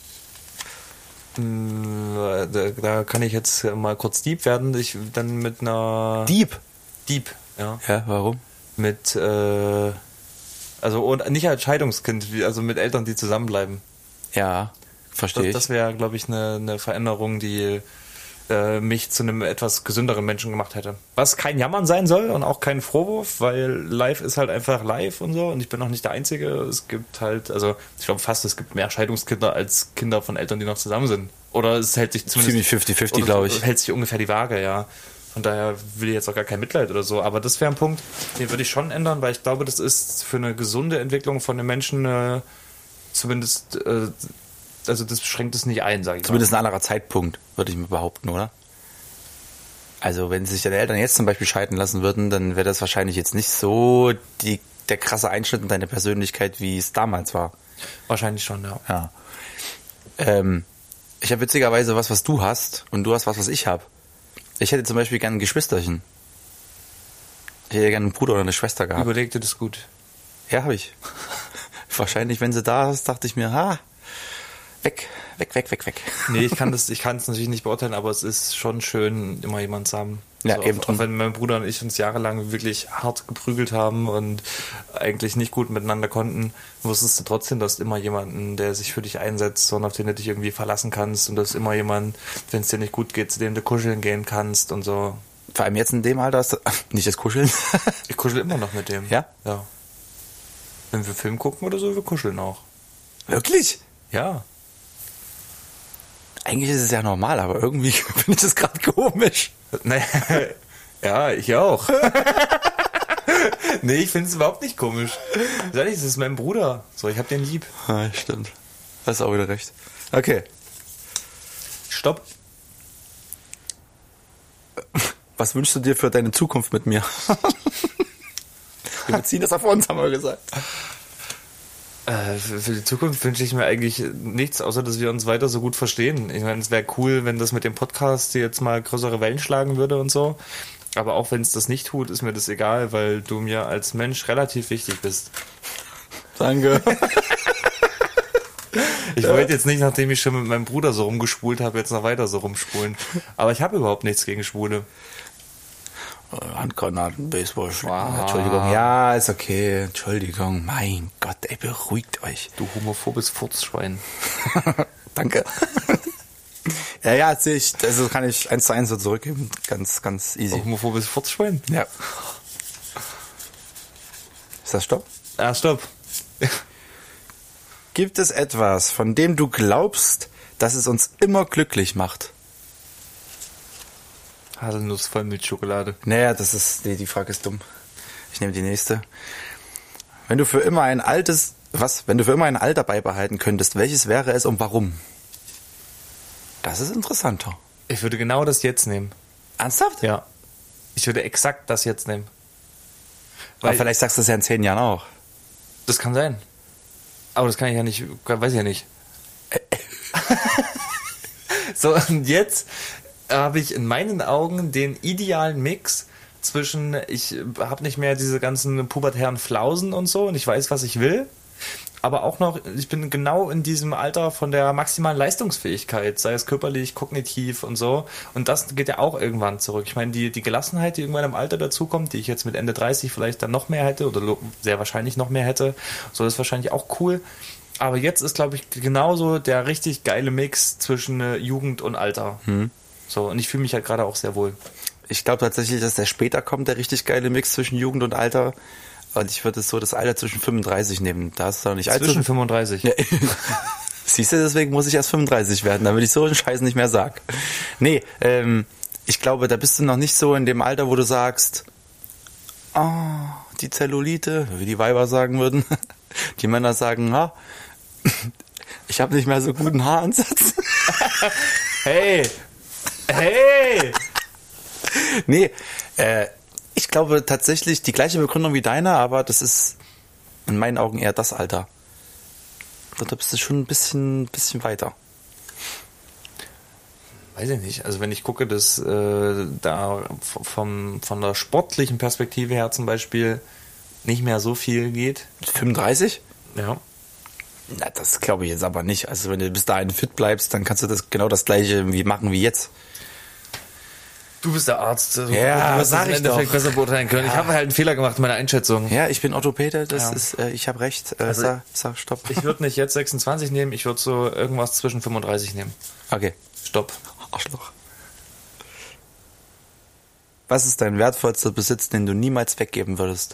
Da, da kann ich jetzt mal kurz deep werden. Ich dann mit einer... Dieb. Deep, ja. Ja, warum? Mit, äh... Also und nicht als Scheidungskind, wie- also mit Eltern, die zusammenbleiben. Ja, verstehe Das, ich. das wäre, glaube ich, eine, eine Veränderung, die äh, mich zu einem etwas gesünderen Menschen gemacht hätte. Was kein Jammern sein soll und auch kein Vorwurf, weil live ist halt einfach live und so und ich bin auch nicht der Einzige. Es gibt halt, also ich glaube fast, es gibt mehr Scheidungskinder als Kinder von Eltern, die noch zusammen sind. Oder es hält sich zumindest... Ziemlich fifty fifty, oder glaube ich. hält sich ungefähr die Waage, ja. Von daher will ich jetzt auch gar kein Mitleid oder so. Aber das wäre ein Punkt, den würde ich schon ändern, weil ich glaube, das ist für eine gesunde Entwicklung von den Menschen äh, zumindest... Äh, also das schränkt es nicht ein, sage ich Zumindest ein anderer Zeitpunkt, würde ich mal behaupten, oder? Also wenn sich deine Eltern jetzt zum Beispiel scheiden lassen würden, dann wäre das wahrscheinlich jetzt nicht so die, der krasse Einschnitt in deine Persönlichkeit, wie es damals war. mal. Wahrscheinlich schon, ja. Ja. Ähm, ich habe witzigerweise was, was du hast und du hast was, was ich habe. Ich hätte zum Beispiel gerne ein Geschwisterchen. Ich hätte gerne einen Bruder oder eine Schwester gehabt. Überleg dir das gut. Ja, habe ich. Wahrscheinlich, wenn sie da ist, dachte ich mir, ha, weg, weg, weg, weg, weg. Nee, ich kann das, ich kann es natürlich nicht beurteilen, aber es ist schon schön, immer jemanden zu haben. Ja, so, eben auch, drum. auch wenn mein Bruder und ich uns jahrelang wirklich hart geprügelt haben und eigentlich nicht gut miteinander konnten, wusstest du trotzdem, dass immer jemanden, der sich für dich einsetzt und auf den du dich irgendwie verlassen kannst und dass immer jemand, wenn es dir nicht gut geht, zu dem du kuscheln gehen kannst und so. Vor allem jetzt in dem Alter ist das, nicht das Kuscheln. Ich kuschel immer noch mit dem. Ja? Ja. Wenn wir Film gucken oder so, wir kuscheln auch. Wirklich? Ja. Eigentlich ist es ja normal, aber irgendwie finde ich das gerade komisch. Nee. Ja, ich auch. Nee, ich finde es überhaupt nicht komisch. Sag ich, das ist mein Bruder. So, ich hab den lieb. Ah, stimmt. Hast auch wieder recht. Okay. Stopp. Was wünschst du dir für deine Zukunft mit mir? Wir beziehen das auf uns, haben wir gesagt. Äh, für für die Zukunft wünsche ich mir eigentlich nichts, außer dass wir uns weiter so gut verstehen. Ich meine, es wäre cool, wenn das mit dem Podcast jetzt mal größere Wellen schlagen würde und so. Aber auch wenn es das nicht tut, ist mir das egal, weil du mir als Mensch relativ wichtig bist. Danke. Ich wollte jetzt nicht, nachdem ich schon mit meinem Bruder so rumgespult habe, jetzt noch weiter so rumspulen. Aber ich habe überhaupt nichts gegen Schwule. Handgranaten, Baseball, wow. Entschuldigung. Ja, ist okay. Entschuldigung. Mein Gott, ey, beruhigt euch. Du homophobes Furzschwein. Danke. Ja, ja, sehe ich. Also kann ich eins zu eins so zurückgeben. Ganz, ganz easy. Homophobes Furzschwein? Ja. Ist das Stopp? Ah, stopp. Gibt es etwas, von dem du glaubst, dass es uns immer glücklich macht? Haselnuss voll mit Schokolade. Naja, das ist, die, die Frage ist dumm. Ich nehme die nächste. Wenn du für immer ein altes, was? Wenn du für immer ein Alter beibehalten könntest, welches wäre es und warum? Das ist interessanter. Ich würde genau das jetzt nehmen. Ernsthaft? Ja. Ich würde exakt das jetzt nehmen. Aber Weil vielleicht sagst du es ja in zehn Jahren auch. das kann sein. Aber das kann ich ja nicht, weiß ich ja nicht. So, und jetzt habe ich in meinen Augen den idealen Mix zwischen, ich habe nicht mehr diese ganzen pubertären Flausen und so und ich weiß, was ich will, aber auch noch, ich bin genau in diesem Alter von der maximalen Leistungsfähigkeit, sei es körperlich, kognitiv und so, und das geht ja auch irgendwann zurück. Ich meine, die, die Gelassenheit, die irgendwann im Alter dazukommt, die ich jetzt mit Ende dreißig vielleicht dann noch mehr hätte oder sehr wahrscheinlich noch mehr hätte, so ist wahrscheinlich auch cool. Aber jetzt ist, glaube ich, genauso der richtig geile Mix zwischen äh, Jugend und Alter. Hm. So, und ich fühle mich halt gerade auch sehr wohl. Ich glaube tatsächlich, dass der später kommt, der richtig geile Mix zwischen Jugend und Alter. Und ich würde so das Alter zwischen fünfunddreißig nehmen. Da ist doch nicht allzu... Zwischen fünfunddreißig. Ja. Siehst du, deswegen muss ich erst fünfunddreißig werden, damit ich so einen Scheiß nicht mehr sag. Nee, ähm, ich glaube, da bist du noch nicht so in dem Alter, wo du sagst, oh, die Zellulite, wie die Weiber sagen würden. Die Männer sagen, ha, ich habe nicht mehr so guten Haaransatz. Hey! Hey! Nee, äh, ich glaube tatsächlich die gleiche Begründung wie deine, aber das ist in meinen Augen eher das Alter. Da bist du schon ein bisschen, bisschen weiter. Weiß ich nicht. Also wenn ich gucke, dass äh, da vom, von der sportlichen Perspektive her zum Beispiel nicht mehr so viel geht. fünfunddreißig? Ja. Na, das glaube ich jetzt aber nicht. Also wenn du bis dahin fit bleibst, dann kannst du das genau das gleiche wie machen wie jetzt. Du bist der Arzt. Du Ja, wirst sag es im ich Endeffekt doch. besser beurteilen können. Ja. Ich habe halt einen Fehler gemacht in meiner Einschätzung. Ja, ich bin Orthopäde, das Ja. ist, äh, ich habe recht. Äh, Also sag, sag Stopp. Ich würde nicht jetzt sechsundzwanzig nehmen, ich würde so irgendwas zwischen fünfunddreißig nehmen. Okay. Stopp. Arschloch. Was ist dein wertvollster Besitz, den du niemals weggeben würdest?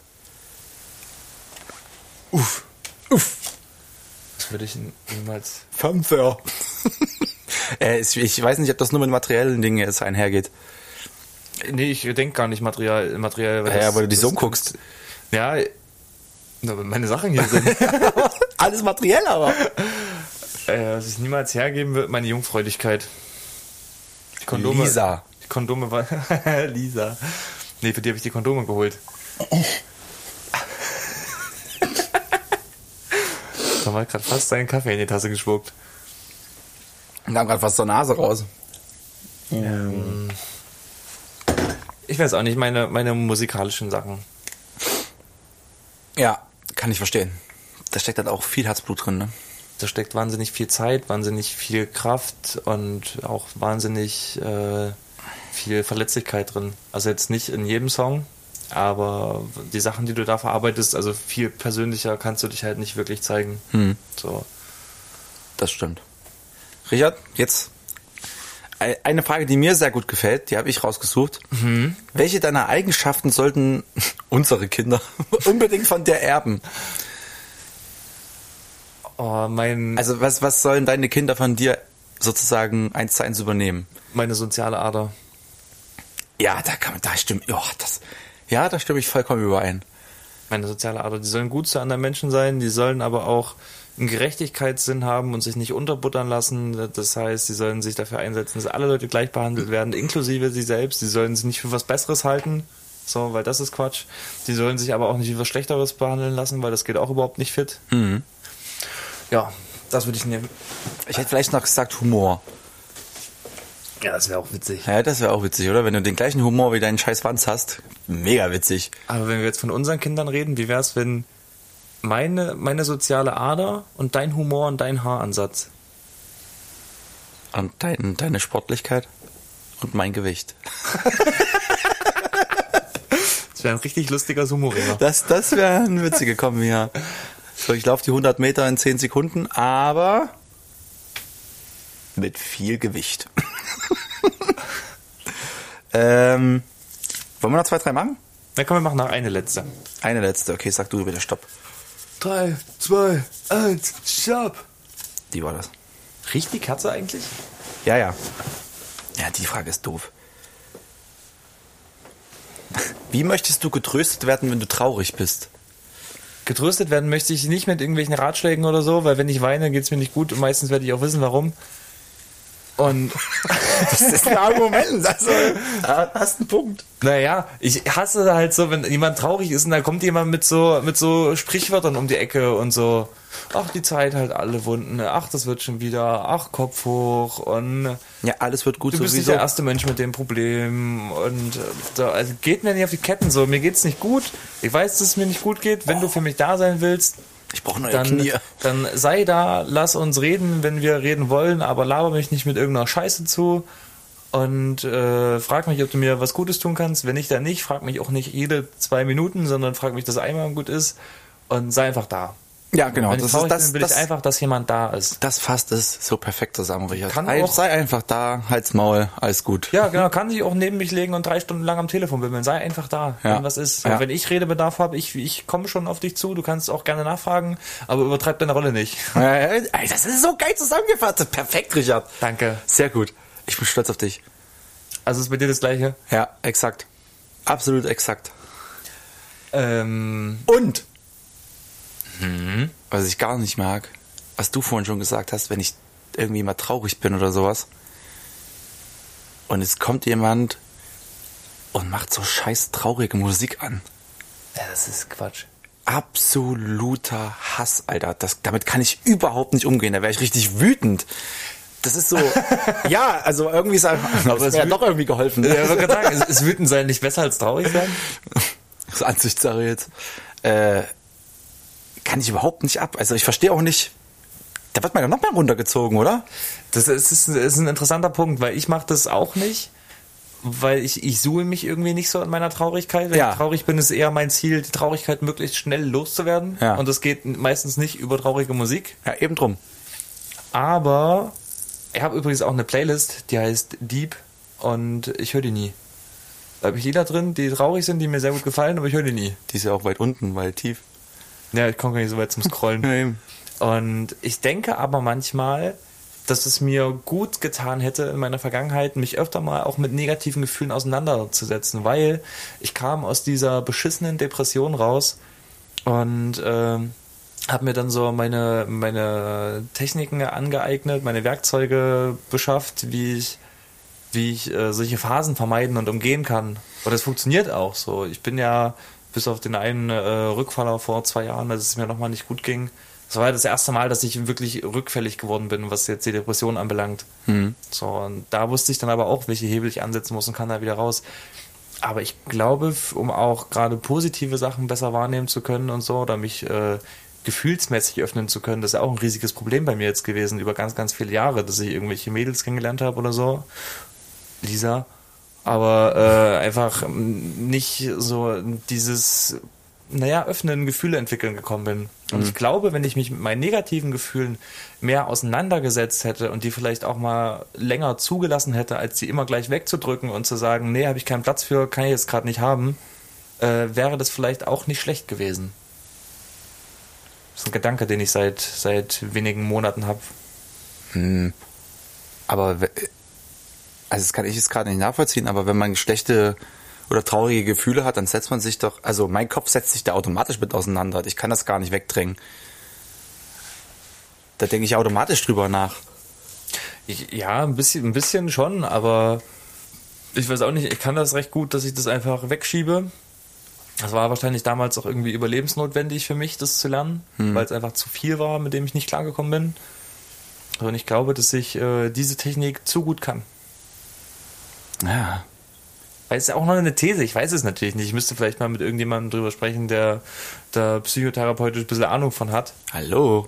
Uff. Uff. Das würde ich niemals... Fernseher. äh, ich, ich weiß nicht, ob das nur mit materiellen Dingen jetzt einhergeht. Nee, ich denke gar nicht materiell. materiell Ja, ja, weil du dich so umguckst. Ja, nur wenn meine Sachen hier sind. Alles materiell, aber. äh, was ich niemals hergeben würde, meine Jungfräulichkeit. Die Kondome. Lisa. Die Kondome war... Lisa. Nee, für die habe ich die Kondome geholt. Da hat gerade fast seinen Kaffee in die Tasse gespuckt. Und kam gerade fast zur Nase raus. Ähm, ich weiß auch nicht, meine, meine musikalischen Sachen. Ja, kann ich verstehen. Da steckt halt auch viel Herzblut drin, ne? Da steckt wahnsinnig viel Zeit, wahnsinnig viel Kraft und auch wahnsinnig äh, viel Verletzlichkeit drin. Also jetzt nicht in jedem Song, aber die Sachen, die du da verarbeitest, also viel persönlicher kannst du dich halt nicht wirklich zeigen. Hm. So. Das stimmt. Richard, jetzt eine Frage, die mir sehr gut gefällt, die habe ich rausgesucht. Mhm. Welche deiner Eigenschaften sollten unsere Kinder unbedingt von dir erben? Oh, mein, Also was, was sollen deine Kinder von dir sozusagen eins zu eins übernehmen? meine soziale Ader. Ja, da kann man, da stimmt, ja, das, ja, da stimme ich vollkommen überein. meine soziale Ader. Die sollen gut zu anderen Menschen sein, die sollen aber auch einen Gerechtigkeitssinn haben und sich nicht unterbuttern lassen. Das heißt, sie sollen sich dafür einsetzen, dass alle Leute gleich behandelt werden, inklusive sie selbst. Sie sollen sich nicht für was Besseres halten, so, weil das ist Quatsch. Die sollen sich aber auch nicht für was Schlechteres behandeln lassen, weil das geht auch überhaupt nicht fit. Mhm. Ja, das würde ich nehmen. Ich hätte vielleicht noch gesagt Humor. Ja, das wäre auch witzig. Ja, das wäre auch witzig, oder? Wenn du den gleichen Humor wie deinen scheiß Wanz hast, mega witzig. Aber wenn wir jetzt von unseren Kindern reden, wie wäre es, wenn meine, meine soziale Ader und dein Humor und dein Haaransatz? Und dein, deine Sportlichkeit und mein Gewicht. Das wäre ein richtig lustiger Sumo-Ringer. Das, das wäre eine witzige Kombi, ja. So, ich laufe die hundert Meter in zehn Sekunden, aber mit viel Gewicht. ähm, wollen wir noch zwei, drei machen? Na komm, wir machen noch eine letzte. Eine letzte, okay, sag du bitte Stopp. Drei, zwei, eins, stopp. Die war das. Riecht die Katze eigentlich? Ja, ja. Ja, die Frage ist doof. Wie möchtest du getröstet werden, wenn du traurig bist? Getröstet werden möchte ich nicht mit irgendwelchen Ratschlägen oder so, weil wenn ich weine, geht's mir nicht gut und meistens werde ich auch wissen, warum. Und das ist ein Argument. Also, da hast einen Punkt. Naja, ich hasse halt so, wenn jemand traurig ist und da kommt jemand mit so mit so Sprichwörtern um die Ecke und so, ach, die Zeit halt alle Wunden, ach, das wird schon wieder, ach, Kopf hoch und ja, alles wird gut du bist sowieso. nicht der erste Mensch mit dem Problem und so, also geht mir nicht auf die Ketten so, mir geht's nicht gut, ich weiß, dass es mir nicht gut geht, wenn oh. du für mich da sein willst, ich brauche neue dann, Knie. Dann sei da, lass uns reden, wenn wir reden wollen, aber laber mich nicht mit irgendeiner Scheiße zu und äh, frag mich, ob du mir was Gutes tun kannst. Wenn nicht, dann nicht. Frag mich auch nicht jede zwei Minuten, sondern frag mich, dass einmal gut ist und sei einfach da. Ja, genau. Wenn ich das traurig ist, das, bin, will das, ich einfach, dass jemand da ist. Das fasst es so perfekt zusammen, Richard. Kann Ein, auch, sei einfach da, halt's Maul, alles gut. Ja, genau. Kann sich auch neben mich legen und drei Stunden lang am Telefon bimmeln. Sei einfach da, ja. wenn was ist. Ja. Wenn ich Redebedarf habe, ich, ich komme schon auf dich zu. Du kannst auch gerne nachfragen, aber übertreib deine Rolle nicht. Ja, das ist so geil zusammengefasst. Perfekt, Richard. Danke. Sehr gut. Ich bin stolz auf dich. Also ist bei dir das Gleiche? Ja, exakt. Absolut exakt. Ähm. Und hm. was ich gar nicht mag, was du vorhin schon gesagt hast, wenn ich irgendwie mal traurig bin oder sowas und es kommt jemand und macht so scheiß traurige Musik an. Ja, das ist Quatsch. Absoluter Hass, Alter. Das, damit kann ich überhaupt nicht umgehen. Da wäre ich richtig wütend. Das ist so, ja, also irgendwie ist einfach, aber es wäre ja doch irgendwie geholfen. Ja, ich wollte gerade sagen, ist, ist wütend sein nicht besser als traurig sein? Das ist Ansichtssache jetzt. Äh, kann ich überhaupt nicht ab. Also ich verstehe auch nicht, da wird man ja noch mehr runtergezogen, oder? Das ist, ist, ist ein interessanter Punkt, weil ich mache das auch nicht, weil ich, ich suche mich irgendwie nicht so in meiner Traurigkeit. Wenn ja. ich traurig bin, ist eher mein Ziel, die Traurigkeit möglichst schnell loszuwerden. Ja. Und das geht meistens nicht über traurige Musik. Ja, eben drum. Aber ich habe übrigens auch eine Playlist, die heißt Deep und ich höre die nie. Da habe ich Lieder drin, die traurig sind, die mir sehr gut gefallen, aber ich höre die nie. Die ist ja auch weit unten, weil tief. Ja, ich komme gar nicht so weit zum Scrollen. Ja, eben. Und ich denke aber manchmal, dass es mir gut getan hätte in meiner Vergangenheit, mich öfter mal auch mit negativen Gefühlen auseinanderzusetzen, weil ich kam aus dieser beschissenen Depression raus und äh, habe mir dann so meine, meine Techniken angeeignet, meine Werkzeuge beschafft, wie ich, wie ich äh, solche Phasen vermeiden und umgehen kann. Und das funktioniert auch so. Ich bin ja bis auf den einen äh, Rückfaller vor zwei Jahren, als es mir nochmal nicht gut ging. Das war das erste Mal, dass ich wirklich rückfällig geworden bin, was jetzt die Depression anbelangt. Mhm. So, und da wusste ich dann aber auch, welche Hebel ich ansetzen muss und kann da wieder raus. Aber ich glaube, um auch gerade positive Sachen besser wahrnehmen zu können und so, oder mich äh, gefühlsmäßig öffnen zu können, das ist ja auch ein riesiges Problem bei mir jetzt gewesen, über ganz, ganz viele Jahre, dass ich irgendwelche Mädels kennengelernt habe oder so. Lisa. Aber äh, einfach nicht so dieses, naja, öffnen, Gefühle entwickeln gekommen bin. Und mhm. ich glaube, wenn ich mich mit meinen negativen Gefühlen mehr auseinandergesetzt hätte und die vielleicht auch mal länger zugelassen hätte, als sie immer gleich wegzudrücken und zu sagen, nee, habe ich keinen Platz für, kann ich jetzt gerade nicht haben, äh, wäre das vielleicht auch nicht schlecht gewesen. Das ist ein Gedanke, den ich seit, seit wenigen Monaten habe. Hm. Aber... Also das kann ich jetzt gerade nicht nachvollziehen, aber wenn man schlechte oder traurige Gefühle hat, dann setzt man sich doch, also mein Kopf setzt sich da automatisch mit auseinander. Ich kann das gar nicht wegdrängen. Da denke ich automatisch drüber nach. Ich, ja, ein bisschen, ein bisschen schon, aber ich weiß auch nicht, ich kann das recht gut, dass ich das einfach wegschiebe. Das war wahrscheinlich damals auch irgendwie überlebensnotwendig für mich, das zu lernen, hm. weil es einfach zu viel war, mit dem ich nicht klargekommen bin. Und ich glaube, dass ich äh, diese Technik zu gut kann. Ja. Weil es ist ja auch noch eine These, ich weiß es natürlich nicht. Ich müsste vielleicht mal mit irgendjemandem drüber sprechen, der da psychotherapeutisch ein bisschen Ahnung von hat. Hallo.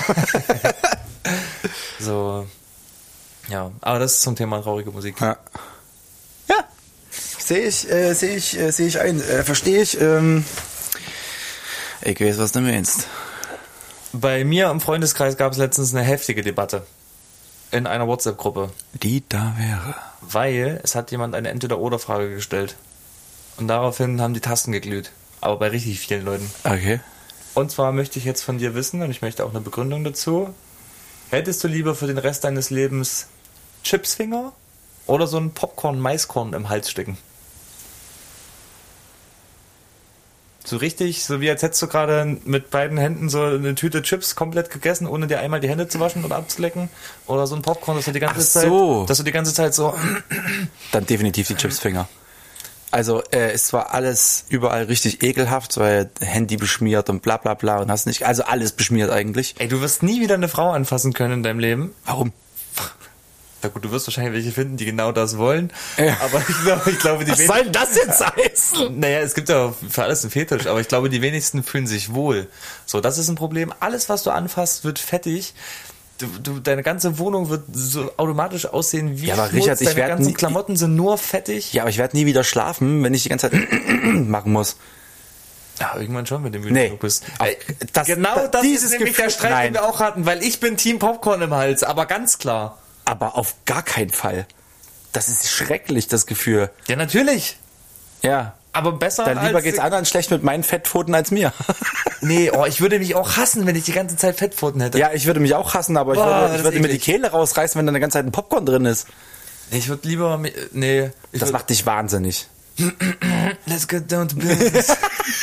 So, ja, aber das ist zum Thema traurige Musik. Ja. Ja. Sehe ich, äh, sehe ich, äh, sehe ich ein, äh, verstehe ich. Ähm, ich weiß, was du meinst. Bei mir im Freundeskreis gab es letztens eine heftige Debatte in einer WhatsApp-Gruppe. Die da wäre. Weil es hat jemand eine Entweder-Oder-Frage gestellt. Und daraufhin haben die Tasten geglüht. Aber bei richtig vielen Leuten. Okay. Und zwar möchte ich jetzt von dir wissen, und ich möchte auch eine Begründung dazu. Hättest du lieber für den Rest deines Lebens Chipsfinger oder so ein Popcorn-Maiskorn im Hals stecken? So richtig, so wie als hättest du gerade mit beiden Händen so eine Tüte Chips komplett gegessen, ohne dir einmal die Hände zu waschen oder abzulecken. Oder so ein Popcorn, dass du die ganze Ach so. Zeit, dass du die ganze Zeit so. Dann definitiv die Chipsfinger. Also äh, es war alles überall richtig ekelhaft, weil Handy beschmiert und bla bla bla und hast nicht, also alles beschmiert eigentlich. Ey, du wirst nie wieder eine Frau anfassen können in deinem Leben. Warum? Na gut, du wirst wahrscheinlich welche finden, die genau das wollen. Ja. Aber ich glaube, ich glaube, die Was soll denn das jetzt heißen? Naja, es gibt ja für alles einen Fetisch, aber ich glaube, die wenigsten fühlen sich wohl. So, das ist ein Problem. Alles, was du anfasst, wird fettig. Du, du, deine ganze Wohnung wird so automatisch aussehen wie Ja, aber Schmutz. Richard, ich Deine werd ganzen nie- Klamotten sind nur fettig. Ja, aber ich werde nie wieder schlafen, wenn ich die ganze Zeit machen muss. Ja, irgendwann schon, wenn du müde Nee. genug bist. Ey, das- genau das- das dieses ist nämlich Gefühl- der Streit, Nein. den wir auch hatten, weil ich bin Team Popcorn im Hals, aber ganz klar. Aber auf gar keinen Fall. Das ist schrecklich, das Gefühl. Ja, natürlich. Ja. Aber besser Dann lieber als... geht's anderen schlecht mit meinen Fettpfoten als mir. Nee, oh, ich würde mich auch hassen, wenn ich die ganze Zeit Fettpfoten hätte. Ja, ich würde mich auch hassen, aber ich Boah, würde, das ich ist würde mir die eklig. Kehle rausreißen, wenn da eine ganze Zeit ein Popcorn drin ist. Ich würde lieber... mi- Nee. Ich Das würd, macht dich wahnsinnig. Let's get down to business.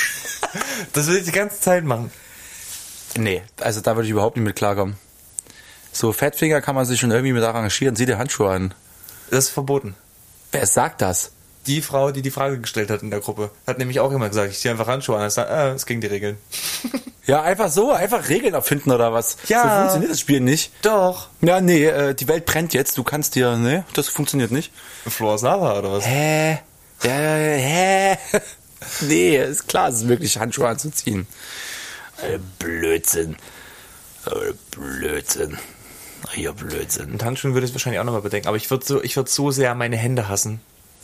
Das würde ich die ganze Zeit machen. Nee, also da würde ich überhaupt nicht mit klarkommen. So Fettfinger kann man sich schon irgendwie mit arrangieren. Zieh dir Handschuhe an. Das ist verboten. Wer sagt das? Die Frau, die die Frage gestellt hat in der Gruppe, hat nämlich auch immer gesagt, ich ziehe einfach Handschuhe an. Ich sag, äh, es ging die Regeln. Ja, einfach so, einfach Regeln erfinden oder was? Ja. So funktioniert das Spiel nicht. Doch. Ja, nee, äh, die Welt brennt jetzt. Du kannst dir, nee, das funktioniert nicht. Floor is Lava oder was? Hä? Ja, hä? Nee, ist klar, es ist möglich, Handschuhe anzuziehen. Äh, Blödsinn. Äh, Blödsinn. Hier Blödsinn. Und Handschuhen würde ich wahrscheinlich auch nochmal bedenken. Aber ich würde so, ich würde so sehr meine Hände hassen.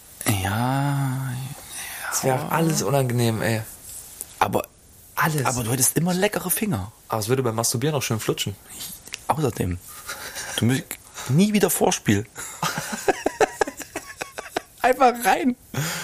Ja, Das wäre alles unangenehm, ey. aber, Alles. aber du hättest immer leckere Finger. Aber es würde beim Masturbieren auch schön flutschen. Außerdem, du musst nie wieder Vorspiel. Einfach rein.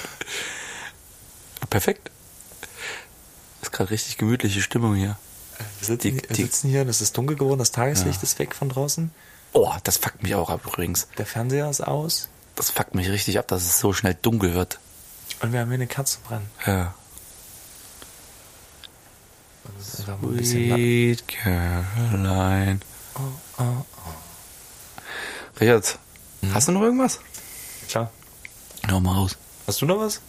Perfekt. Das ist gerade richtig gemütliche Stimmung hier. Wir sitzen, Die- wir die- sitzen hier und es ist dunkel geworden, das Tageslicht Ja. ist weg von draußen. Oh, das fuckt mich auch ab übrigens. Der Fernseher ist aus. Das fuckt mich richtig ab, dass es so schnell dunkel wird. Und wir haben hier eine Kerze brennen. Ja. Und es ist einfach mal ein bisschen laut. Sweet Caroline. Oh, oh, oh. Richard, hast du noch irgendwas? Klar. Hau mal raus. Hast du noch was?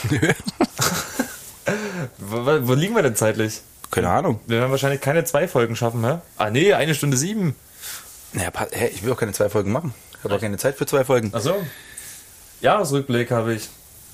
wo, wo wo liegen wir denn zeitlich? Keine Ahnung. Wir werden wahrscheinlich keine zwei Folgen schaffen, hä? Ah nee, eine Stunde sieben. Naja, pa- hä, ich will auch keine zwei Folgen machen. Ich habe auch keine Zeit für zwei Folgen. Ach so. Jahresrückblick habe ich.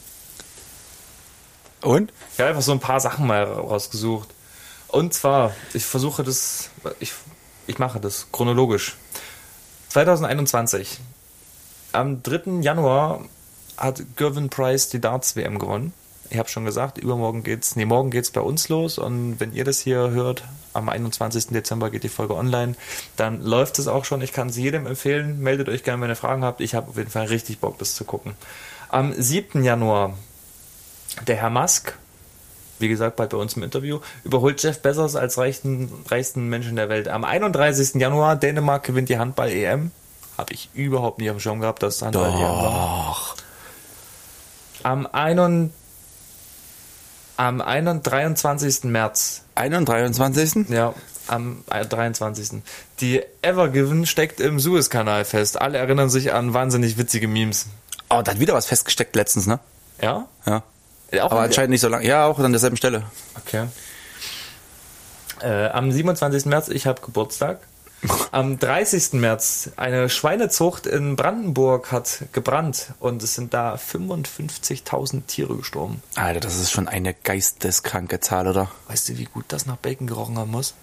Und? Ich habe einfach so ein paar Sachen mal rausgesucht. Und zwar, ich versuche das, ich, ich mache das chronologisch. zwanzig einundzwanzig. Am dritten Januar hat Gervin Price die Darts-W M gewonnen. Ich habe schon gesagt, übermorgen geht's, nee, morgen geht's bei uns los und wenn ihr das hier hört, am einundzwanzigsten Dezember geht die Folge online, dann läuft es auch schon. Ich kann es jedem empfehlen. Meldet euch gerne, wenn ihr Fragen habt. Ich habe auf jeden Fall richtig Bock, das zu gucken. Am siebten Januar, der Herr Musk, wie gesagt, bald bei uns im Interview, überholt Jeff Bezos als reichsten, reichsten Menschen der Welt. Am einunddreißigsten Januar, Dänemark gewinnt die Handball-E M. Habe ich überhaupt nie auf dem Schirm gehabt, dass Handball-E M war. Doch. Am einunddreißigsten Am dreiundzwanzigsten März. einunddreißigsten Ja, am dreiundzwanzigsten Die Ever Given steckt im Suezkanal fest. Alle erinnern sich an wahnsinnig witzige Memes. Oh, da hat wieder was festgesteckt letztens, ne? Ja? Ja. Ja, auch Aber an- anscheinend nicht so lange. Ja, auch an derselben Stelle. Okay. Äh, am siebenundzwanzigsten März, ich habe Geburtstag. Am dreißigsten März, eine Schweinezucht in Brandenburg hat gebrannt und es sind da fünfundfünfzigtausend Tiere gestorben. Alter, das ist schon eine geisteskranke Zahl, oder? Weißt du, wie gut das nach Bacon gerochen haben muss?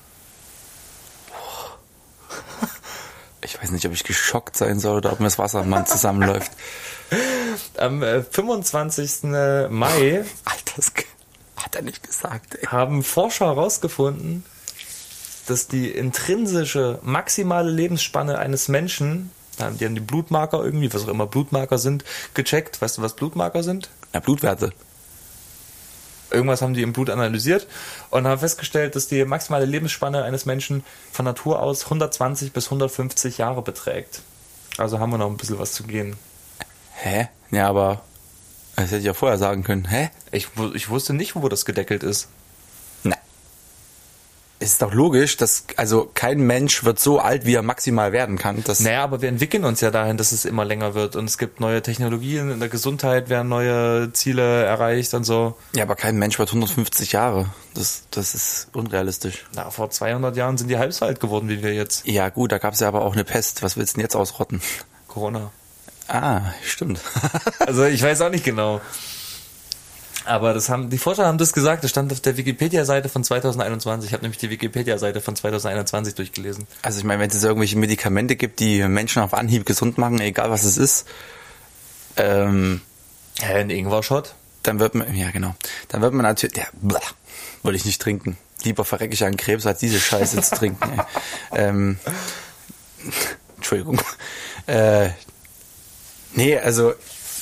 Ich weiß nicht, ob ich geschockt sein soll oder ob mir das Wasser am Mann zusammenläuft. Am äh, fünfundzwanzigsten Mai Alter, das hat er nicht gesagt, ey. haben Forscher herausgefunden, dass die intrinsische maximale Lebensspanne eines Menschen, die haben die Blutmarker irgendwie, was auch immer Blutmarker sind, gecheckt. Weißt du, was Blutmarker sind? Ja, Blutwerte. Irgendwas haben die im Blut analysiert und haben festgestellt, dass die maximale Lebensspanne eines Menschen von Natur aus hundertzwanzig bis hundertfünfzig Jahre beträgt. Also haben wir noch ein bisschen was zu gehen. Hä? Ja, aber das hätte ich ja vorher sagen können. Hä? Ich, wu- ich wusste nicht, wo das gedeckelt ist. Na. Es ist doch logisch, dass also kein Mensch wird so alt, wie er maximal werden kann. Das Naja, aber wir entwickeln uns ja dahin, dass es immer länger wird und es gibt neue Technologien, in der Gesundheit werden neue Ziele erreicht und so. Ja, aber kein Mensch wird hundertfünfzig Jahre. Das, das ist unrealistisch. Na, vor zweihundert Jahren sind die halb so alt geworden wie wir jetzt. Ja gut, da gab es ja aber auch eine Pest. Was willst du denn jetzt ausrotten? Corona. Ah, stimmt. Also ich weiß auch nicht genau. Aber das haben, die Forscher haben das gesagt, das stand auf der Wikipedia-Seite von zweitausendeinundzwanzig. Ich habe nämlich die Wikipedia-Seite von zweitausendeinundzwanzig durchgelesen. Also ich meine, wenn es jetzt irgendwelche Medikamente gibt, die Menschen auf Anhieb gesund machen, egal was es ist, ähm, Hä, ein Ingwer-Shot? dann wird man, ja genau, dann wird man natürlich, ja, blah, wollte ich nicht trinken. Lieber verrecke ich an Krebs, als diese Scheiße zu trinken. Ey. Ähm, Entschuldigung. Äh, nee, also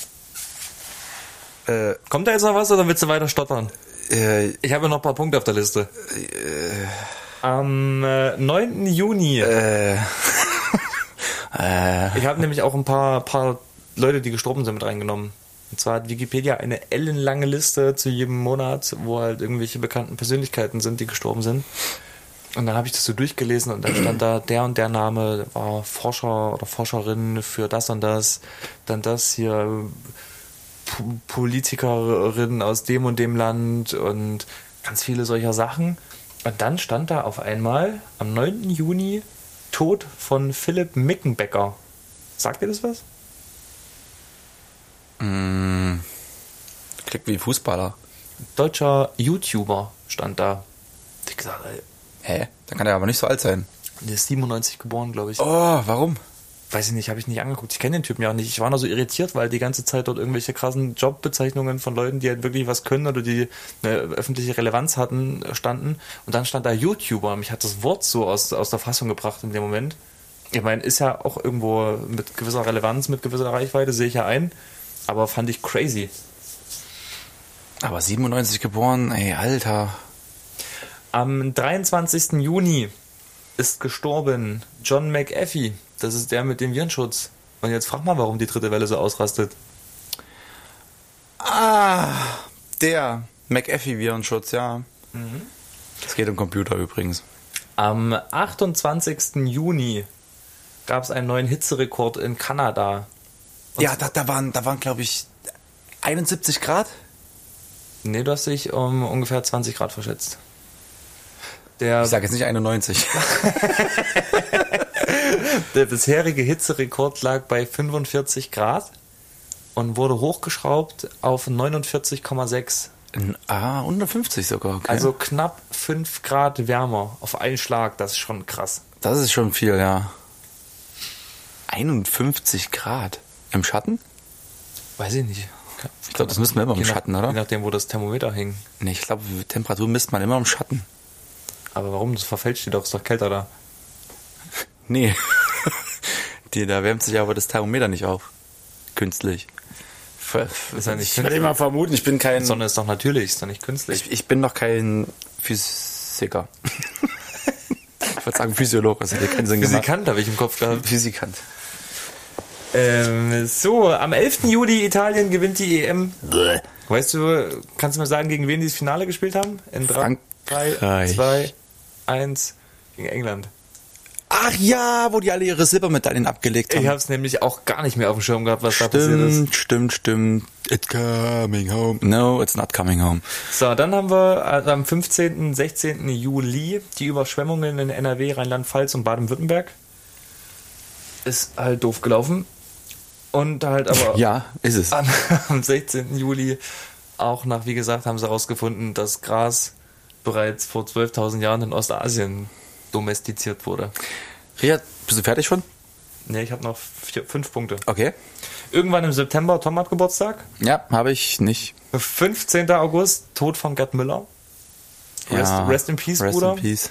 äh, Kommt da jetzt noch was oder willst du weiter stottern? äh, Ich habe noch ein paar Punkte auf der Liste. Am äh, neunten Juni. äh, äh, Ich habe nämlich auch ein paar, paar Leute, die gestorben sind, mit reingenommen. Und zwar hat Wikipedia eine ellenlange Liste zu jedem Monat, wo halt irgendwelche bekannten Persönlichkeiten sind, die gestorben sind. Und dann habe ich das so durchgelesen und dann stand da, der und der Name war Forscher oder Forscherin für das und das. Dann das hier, P- Politikerin aus dem und dem Land und ganz viele solcher Sachen. Und dann stand da auf einmal am neunten Juni Tod von Philipp Mickenbecker. Sagt ihr das was? mh, klingt wie Fußballer. Deutscher YouTuber stand da. Ich hab gesagt, ey, Hä? Dann kann er aber nicht so alt sein. der ist siebenundneunzig geboren, glaube ich. Oh, warum? Weiß ich nicht, habe ich nicht angeguckt. Ich kenne den Typen ja auch nicht. Ich war nur so irritiert, weil die ganze Zeit dort irgendwelche krassen Jobbezeichnungen von Leuten, die halt wirklich was können oder die eine öffentliche Relevanz hatten, standen. Und dann stand da YouTuber. Mich hat das Wort so aus, aus der Fassung gebracht in dem Moment. Ich meine, ist ja auch irgendwo mit gewisser Relevanz, mit gewisser Reichweite, sehe ich ja ein. Aber fand ich crazy. Aber siebenundneunzig geboren, ey, Alter. Am dreiundzwanzigsten Juni ist gestorben John McAfee. Das ist der mit dem Virenschutz. Und jetzt frag mal, warum die dritte Welle so ausrastet. Ah, der McAfee-Virenschutz, ja. Es geht um Computer übrigens. Am achtundzwanzigsten Juni gab es einen neuen Hitzerekord in Kanada. Und Ja, da, da waren, da waren glaube ich, einundsiebzig Grad. Nee, du hast dich um ungefähr zwanzig Grad verschätzt. Der, Ich sage jetzt nicht einundneunzig. der bisherige Hitzerekord lag bei fünfundvierzig Grad und wurde hochgeschraubt auf neunundvierzig Komma sechs. Ah, unter fünfzig sogar, okay. Also knapp fünf Grad wärmer auf einen Schlag. Das ist schon krass. das ist schon viel, ja. einundfünfzig Grad. Im Schatten? Weiß ich nicht. Ich glaube, das müssen wir immer im Je nach- Schatten, Je oder? nachdem, wo das Thermometer hing. Nee, ich glaube, Temperatur misst man immer im Schatten. Aber warum? Das verfälscht die doch. Ist doch kälter da. Nee. Die, da wärmt sich aber das Thermometer nicht auf. Künstlich. Ist ja nicht Ich würde immer vermuten, ich bin kein... Die Sonne ist doch natürlich, ist doch nicht künstlich. Ich, ich bin noch kein Physiker. Ich würde sagen Physiolog, das hätte keinen Sinn gemacht. Physikant habe ich im Kopf gehabt. Physikant. Ähm, so, am elften Juli Italien gewinnt die E M. Weißt du, kannst du mir sagen, gegen wen die das Finale gespielt haben? In drei, zwei, eins gegen England. Ach ja, wo die alle ihre Silbermedaillen abgelegt haben. Ich habe es nämlich auch gar nicht mehr auf dem Schirm gehabt, was stimmt, da passiert ist. Stimmt, stimmt. It's coming home. No, it's not coming home. So, dann haben wir also am fünfzehnten, sechzehnten Juli die Überschwemmungen in N R W, Rheinland-Pfalz und Baden-Württemberg. Ist halt doof gelaufen. Und halt aber ja, ist es. Am, am sechzehnten Juli auch nach, wie gesagt, haben sie herausgefunden, dass Gras bereits vor zwölftausend Jahren in Ostasien domestiziert wurde. Richard, bist du fertig schon? Ne, ich habe noch vier, fünf Punkte. Okay. Irgendwann im September, Tom hat Geburtstag. Ja, habe ich nicht. fünfzehnten August, Tod von Gerd Müller. Rest, ja, rest in Peace, rest Bruder. In peace.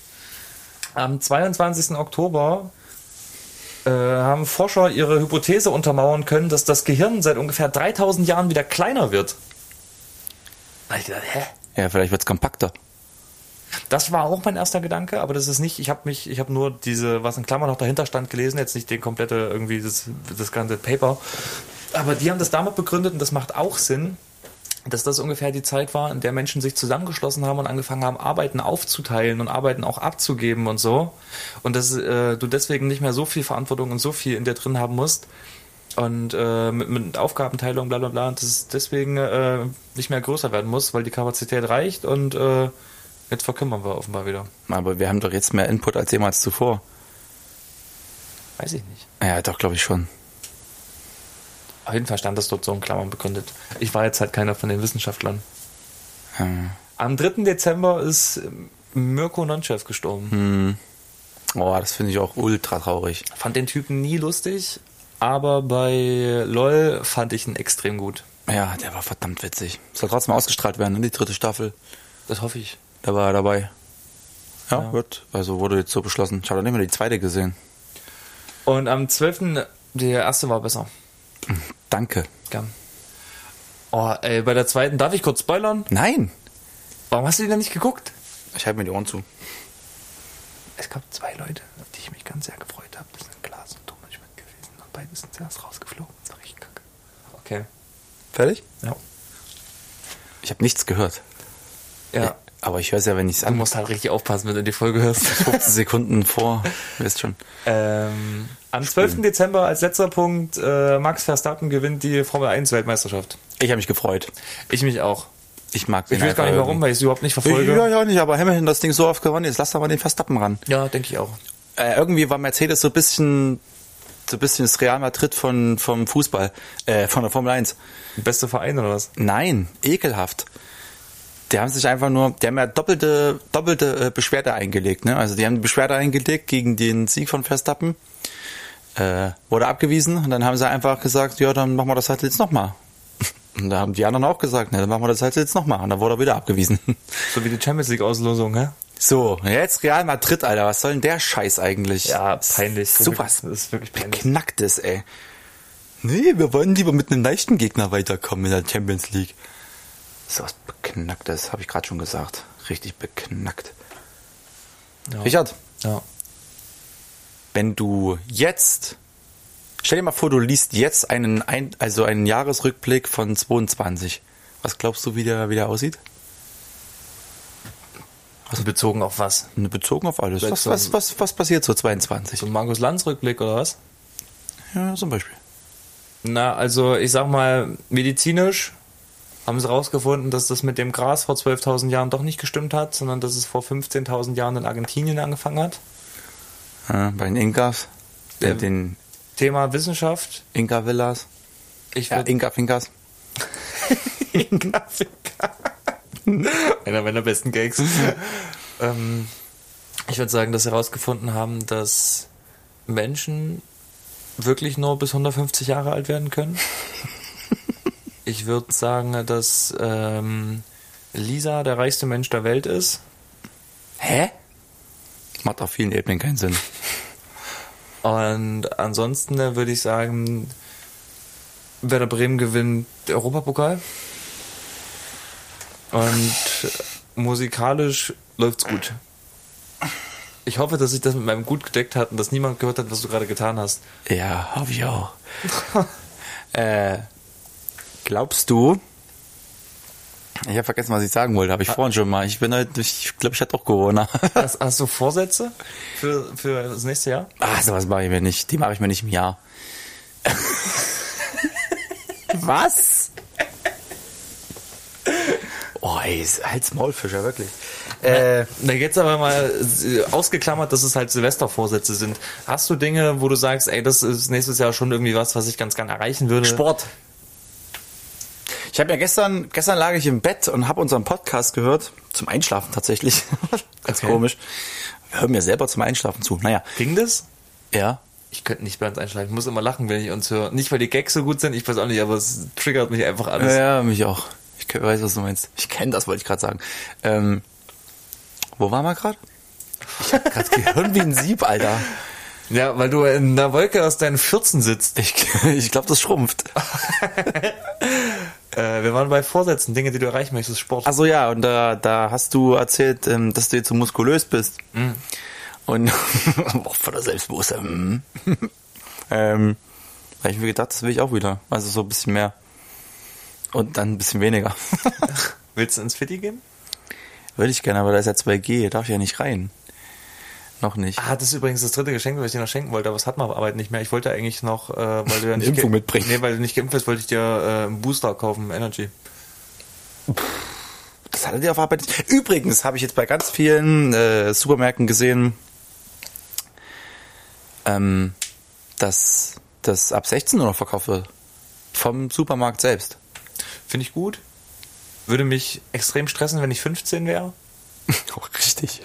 Am zweiundzwanzigsten Oktober äh, haben Forscher ihre Hypothese untermauern können, dass das Gehirn seit ungefähr dreitausend Jahren wieder kleiner wird. Da hab ich gedacht, hä? Ja, vielleicht wird's kompakter. Das war auch mein erster Gedanke, aber das ist nicht, ich habe mich, ich habe nur diese, was in Klammern noch dahinter stand, gelesen, jetzt nicht den komplette, irgendwie das, das ganze Paper. Aber die haben das damit begründet und das macht auch Sinn, dass das ungefähr die Zeit war, in der Menschen sich zusammengeschlossen haben und angefangen haben, Arbeiten aufzuteilen und Arbeiten auch abzugeben und so. Und dass äh, du deswegen nicht mehr so viel Verantwortung und so viel in dir drin haben musst. Und äh, mit, mit Aufgabenteilung, bla bla bla, und dass es deswegen äh, nicht mehr größer werden muss, weil die Kapazität reicht und äh, jetzt verkümmern wir offenbar wieder. Aber wir haben doch jetzt mehr Input als jemals zuvor. Weiß ich nicht. Ja, doch, glaube ich schon. Auf jeden Fall stand das dort so in Klammern begründet. Ich war jetzt halt keiner von den Wissenschaftlern. Hm. Am dritten Dezember ist Mirko Nonchev gestorben. Hm. Oh, das finde ich auch ultra traurig. Fand den Typen nie lustig, aber bei LOL fand ich ihn extrem gut. Ja, der war verdammt witzig. Soll trotzdem ausgestrahlt werden, ne, die dritte Staffel. Das hoffe ich. Da war er dabei. Ja, Ja. wird. Also wurde jetzt so beschlossen. Ich habe noch nicht mal die zweite gesehen. Und am zwölften der erste war besser. Danke. Gern. Oh, ey, bei der zweiten, darf ich kurz spoilern? Nein. Warum hast du die denn nicht geguckt? Ich halte mir die Ohren zu. Es gab zwei Leute, auf die ich mich ganz sehr gefreut habe. Das sind Klaas und Thomas Schmidt gewesen. Und beide sind zuerst rausgeflogen. Das war richtig kacke. Okay. Fertig? Ja. Ich habe nichts gehört. Ja. Aber ich höre es ja, wenn ich es Du an. musst halt richtig aufpassen, wenn du die Folge hörst. fünfzehn Sekunden vor. Du weißt schon. Ähm, am zwölften Dezember als letzter Punkt, äh, Max Verstappen gewinnt die Formel eins Weltmeisterschaft. Ich habe mich gefreut. Ich mich auch. Ich mag den Ich weiß gar nicht einfach warum, weil ich es überhaupt nicht irgendwie. verfolge. Ja, ja, nicht, aber Hamilton das Ding so oft gewonnen, jetzt lass doch mal den Verstappen ran. Ja, denke ich auch. Äh, irgendwie war Mercedes so ein bisschen, so ein bisschen das Real Madrid von, vom Fußball, äh, von der Formel eins. Beste Verein oder was? Nein, ekelhaft. Die haben sich einfach nur, die haben ja doppelte, doppelte äh, Beschwerde eingelegt, ne? Also die haben die Beschwerde eingelegt gegen den Sieg von Verstappen, äh, wurde abgewiesen und dann haben sie einfach gesagt, ja, dann machen wir das halt jetzt nochmal. Und da haben die anderen auch gesagt, ne, dann machen wir das halt jetzt nochmal und dann wurde er wieder abgewiesen. So wie die Champions League Auslosung, hä? So, jetzt Real Madrid, Alter, was soll denn der Scheiß eigentlich? Ja, peinlich. Sowas Das ist wirklich peinlich. Beknacktes, ey. Nee, wir wollen lieber mit einem leichten Gegner weiterkommen in der Champions League. So was Beknacktes, habe ich gerade schon gesagt. Richtig beknackt. Ja. Richard, Ja. wenn du jetzt, stell dir mal vor, du liest jetzt einen, ein, also einen Jahresrückblick von zweiundzwanzig. Was glaubst du, wie der, wie der aussieht? Also bezogen auf was? Bezogen auf alles. Was, Bezogen- was, was, was passiert so zweiundzwanzig? So ein Markus Lanz Rückblick oder was? Ja, zum Beispiel. Na, also ich sag mal, medizinisch haben sie rausgefunden, dass das mit dem Gras vor zwölftausend Jahren doch nicht gestimmt hat, sondern dass es vor fünfzehntausend Jahren in Argentinien angefangen hat. Ja, bei den Inkas, äh, Ja. den Thema Wissenschaft. Inka-Villas. Ich Ja, würd- Inka-Finkas. Inka Einer meiner besten Gags. ähm, ich würde sagen, dass sie herausgefunden haben, dass Menschen wirklich nur bis hundertfünfzig Jahre alt werden können. Ich würde sagen, dass ähm, Lisa der reichste Mensch der Welt ist. Hä? Macht auf vielen Ebenen keinen Sinn. Und ansonsten äh, würde ich sagen, Werder Bremen gewinnt den Europapokal. Und musikalisch läuft's gut. Ich hoffe, dass sich das mit meinem Gut gedeckt hat und dass niemand gehört hat, was du gerade getan hast. Ja, hoffe ich auch. äh, glaubst du, ich habe vergessen, was ich sagen wollte, habe ich vorhin schon mal. Ich bin heute, ich glaube, ich hatte auch Corona. Hast, hast du Vorsätze für, für das nächste Jahr? Ach, sowas mache ich mir nicht. Die mache ich mir nicht im Jahr. Was? Oh, ey, halt's Maulfischer, wirklich. Äh, Na, jetzt aber mal ausgeklammert, dass es halt Silvestervorsätze sind. Hast du Dinge, wo du sagst, ey, das ist nächstes Jahr schon irgendwie was, was ich ganz gerne erreichen würde? Sport. Ich habe ja gestern, gestern lag ich im Bett und habe unseren Podcast gehört, zum Einschlafen tatsächlich. Ganz Okay. komisch. Wir hören mir selber zum Einschlafen zu. Naja, Ging das? ja. Ich könnte nicht bei uns einschlafen. Ich muss immer lachen, wenn ich uns höre. Nicht, weil die Gags so gut sind, ich weiß auch nicht, aber es triggert mich einfach alles. Ja, ja, mich auch. Ich ke- weiß, was du meinst. Ich kenne das, wollte ich gerade sagen. Ähm, wo waren wir gerade? Ich habe gerade Gehirn wie ein Sieb, Alter. Ja, weil du in einer Wolke aus deinen Fürzen sitzt. Ich, ich glaube, das schrumpft. Äh, wir waren bei Vorsätzen, Dinge, die du erreichen möchtest, Sport. Achso, ja, und da, da hast du erzählt, ähm, dass du jetzt so muskulös bist. Mhm. Und auch von der Selbstbewusstsein. mm. ähm, da hab ich mir gedacht, das will ich auch wieder. Also so ein bisschen mehr. Und dann ein bisschen weniger. Willst du ins Fitti gehen? Würde ich gerne, aber da ist ja zwei G, darf ich ja nicht rein. Noch nicht. Ah, das ist übrigens das dritte Geschenk, was ich dir noch schenken wollte, aber es hat man aber nicht mehr. Ich wollte eigentlich noch, äh, weil du ja nicht Impfung ge- mitbringen. Nee, weil du nicht geimpft bist, wollte ich dir äh, einen Booster kaufen, Energy. Das hat er dir auf Arbeit. Übrigens habe ich jetzt bei ganz vielen äh, Supermärkten gesehen, ähm, dass das ab sechzehn nur noch verkauft wird. Vom Supermarkt selbst. Finde ich gut. Würde mich extrem stressen, wenn ich fünfzehn wäre. Oh, richtig.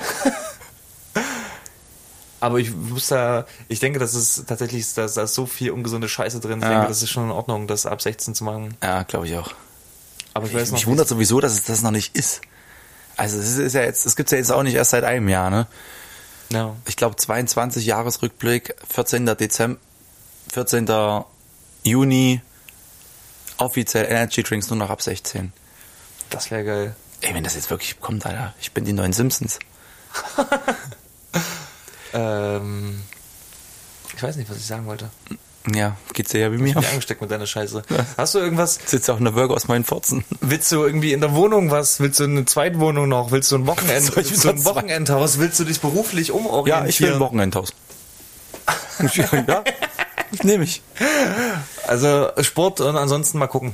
Aber ich muss da, ich denke, dass es tatsächlich, dass da ist so viel ungesunde Scheiße drin. Ich Ja. denke, das ist schon in Ordnung, das ab sechzehn zu machen. Ja, glaube ich auch. Aber ich weiß noch Mich wundert sowieso, dass es das noch nicht ist. Also es ist ja jetzt, es gibt's ja jetzt auch nicht erst seit einem Jahr, ne? Ja. Ich glaube zweiundzwanzig Jahresrückblick, vierzehnter Dezember, vierzehnter Juni, offiziell Energy Drinks nur noch ab sechzehn. Das wäre geil. Ey, wenn das jetzt wirklich kommt, Alter, ich bin die neuen Simpsons. Ähm, ich weiß nicht, was ich sagen wollte. Ja, geht's dir ja wie mir. Ich bin angesteckt mit deiner Scheiße. Hast du irgendwas, Sitzt ja auch in der Burger aus meinen Furzen. willst du irgendwie in der Wohnung was? Willst du eine Zweitwohnung noch? Willst du ein Wochenend, Soll ich willst du ein wieder zwei- Wochenendhaus? Willst du dich beruflich umorientieren? Ja, ich will ein Wochenendhaus. Ja, das nehme ich. Also Sport und ansonsten mal gucken.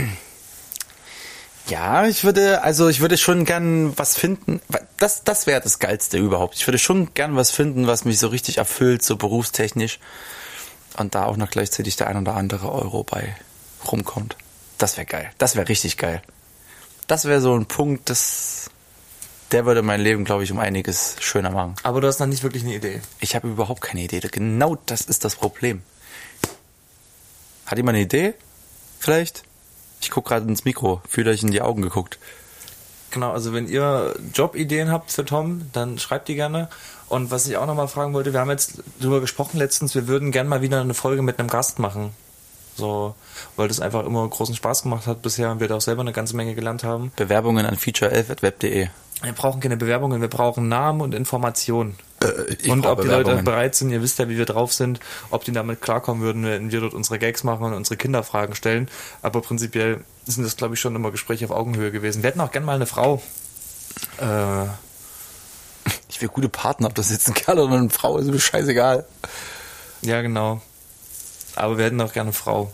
Ja, ich würde, also ich würde schon gern was finden. Das, das wäre das Geilste überhaupt. Ich würde schon gern was finden, was mich so richtig erfüllt, so berufstechnisch. Und da auch noch gleichzeitig der ein oder andere Euro bei rumkommt. Das wäre geil. Das wäre richtig geil. Das wäre so ein Punkt, das, der würde mein Leben, glaube ich, um einiges schöner machen. Aber du hast noch nicht wirklich eine Idee. Ich habe überhaupt keine Idee. Genau das ist das Problem. Hat jemand eine Idee? Vielleicht? Ich gucke gerade ins Mikro. Fühlt euch in die Augen geguckt. Genau, also wenn ihr Jobideen habt für Tom, dann schreibt die gerne. Und was ich auch nochmal fragen wollte, wir haben jetzt drüber gesprochen letztens, wir würden gerne mal wieder eine Folge mit einem Gast machen. So, weil das einfach immer großen Spaß gemacht hat bisher und wir da auch selber eine ganze Menge gelernt haben. Bewerbungen an feature elf at web punkt de. Wir brauchen keine Bewerbungen, wir brauchen Namen und Informationen. Äh, ich Und brauche ob die Leute Bewerbungen. bereit sind, ihr wisst ja, wie wir drauf sind, ob die damit klarkommen würden, wenn wir dort unsere Gags machen und unsere Kinderfragen stellen. Aber prinzipiell sind das, glaube ich, schon immer Gespräche auf Augenhöhe gewesen. Wir hätten auch gerne mal eine Frau. Äh, Ich will gute Partner, ob das jetzt ein Kerl oder eine Frau ist, ist mir scheißegal. ja, genau. Aber wir hätten auch gerne eine Frau.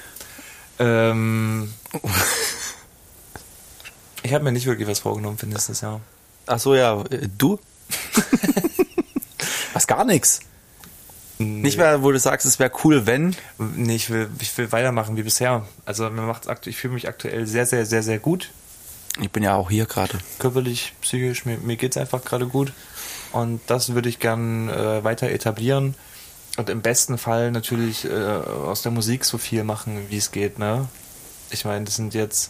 Ähm, ich habe mir nicht wirklich was vorgenommen für nächstes Jahr. Ach so, ja, äh, du? Was, gar nichts? Nicht mehr, wo du sagst, es wäre cool, wenn? Nee, ich will, ich will weitermachen wie bisher. Also mir macht's aktu- ich fühle mich aktuell sehr, sehr, sehr, sehr gut. Ich bin ja auch hier gerade. Körperlich, psychisch, mir, mir geht's einfach gerade gut. Und das würde ich gern äh, weiter etablieren. Und im besten Fall natürlich äh, aus der Musik so viel machen, wie es geht, ne? Ich meine, das sind jetzt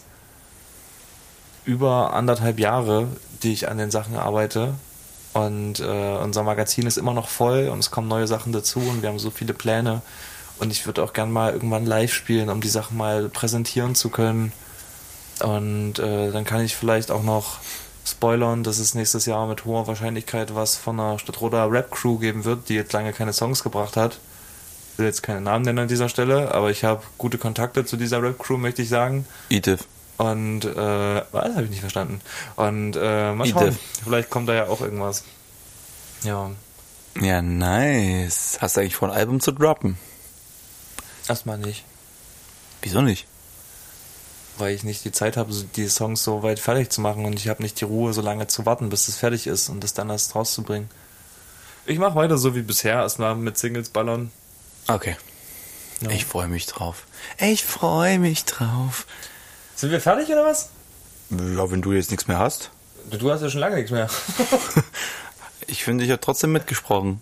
über anderthalb Jahre, die ich an den Sachen arbeite. Und äh, unser Magazin ist immer noch voll und es kommen neue Sachen dazu und wir haben so viele Pläne. Und ich würde auch gern mal irgendwann live spielen, um die Sachen mal präsentieren zu können. Und äh, dann kann ich vielleicht auch noch spoilern, dass es nächstes Jahr mit hoher Wahrscheinlichkeit was von der Stadtroder Rap-Crew geben wird, die jetzt lange keine Songs gebracht hat. Ich will jetzt keine Namen nennen an dieser Stelle, aber ich habe gute Kontakte zu dieser Rap-Crew, möchte ich sagen. Edith. Und, äh, was? Habe ich nicht verstanden. Und, äh, mal schauen. Edith. Vielleicht kommt da ja auch irgendwas. Ja. Ja, nice. Hast du eigentlich vor, ein Album zu droppen? Erstmal nicht. Wieso nicht? Weil ich nicht die Zeit habe, so die Songs so weit fertig zu machen und ich habe nicht die Ruhe, so lange zu warten, bis es fertig ist und das dann erst rauszubringen. Ich mache weiter so wie bisher, erstmal mit Singles ballern. Okay. Ja. Ich freue mich drauf. Ich freue mich drauf. Sind wir fertig oder was? Ja, wenn du jetzt nichts mehr hast. Du hast ja schon lange nichts mehr. Ich finde, ich habe trotzdem mitgesprochen.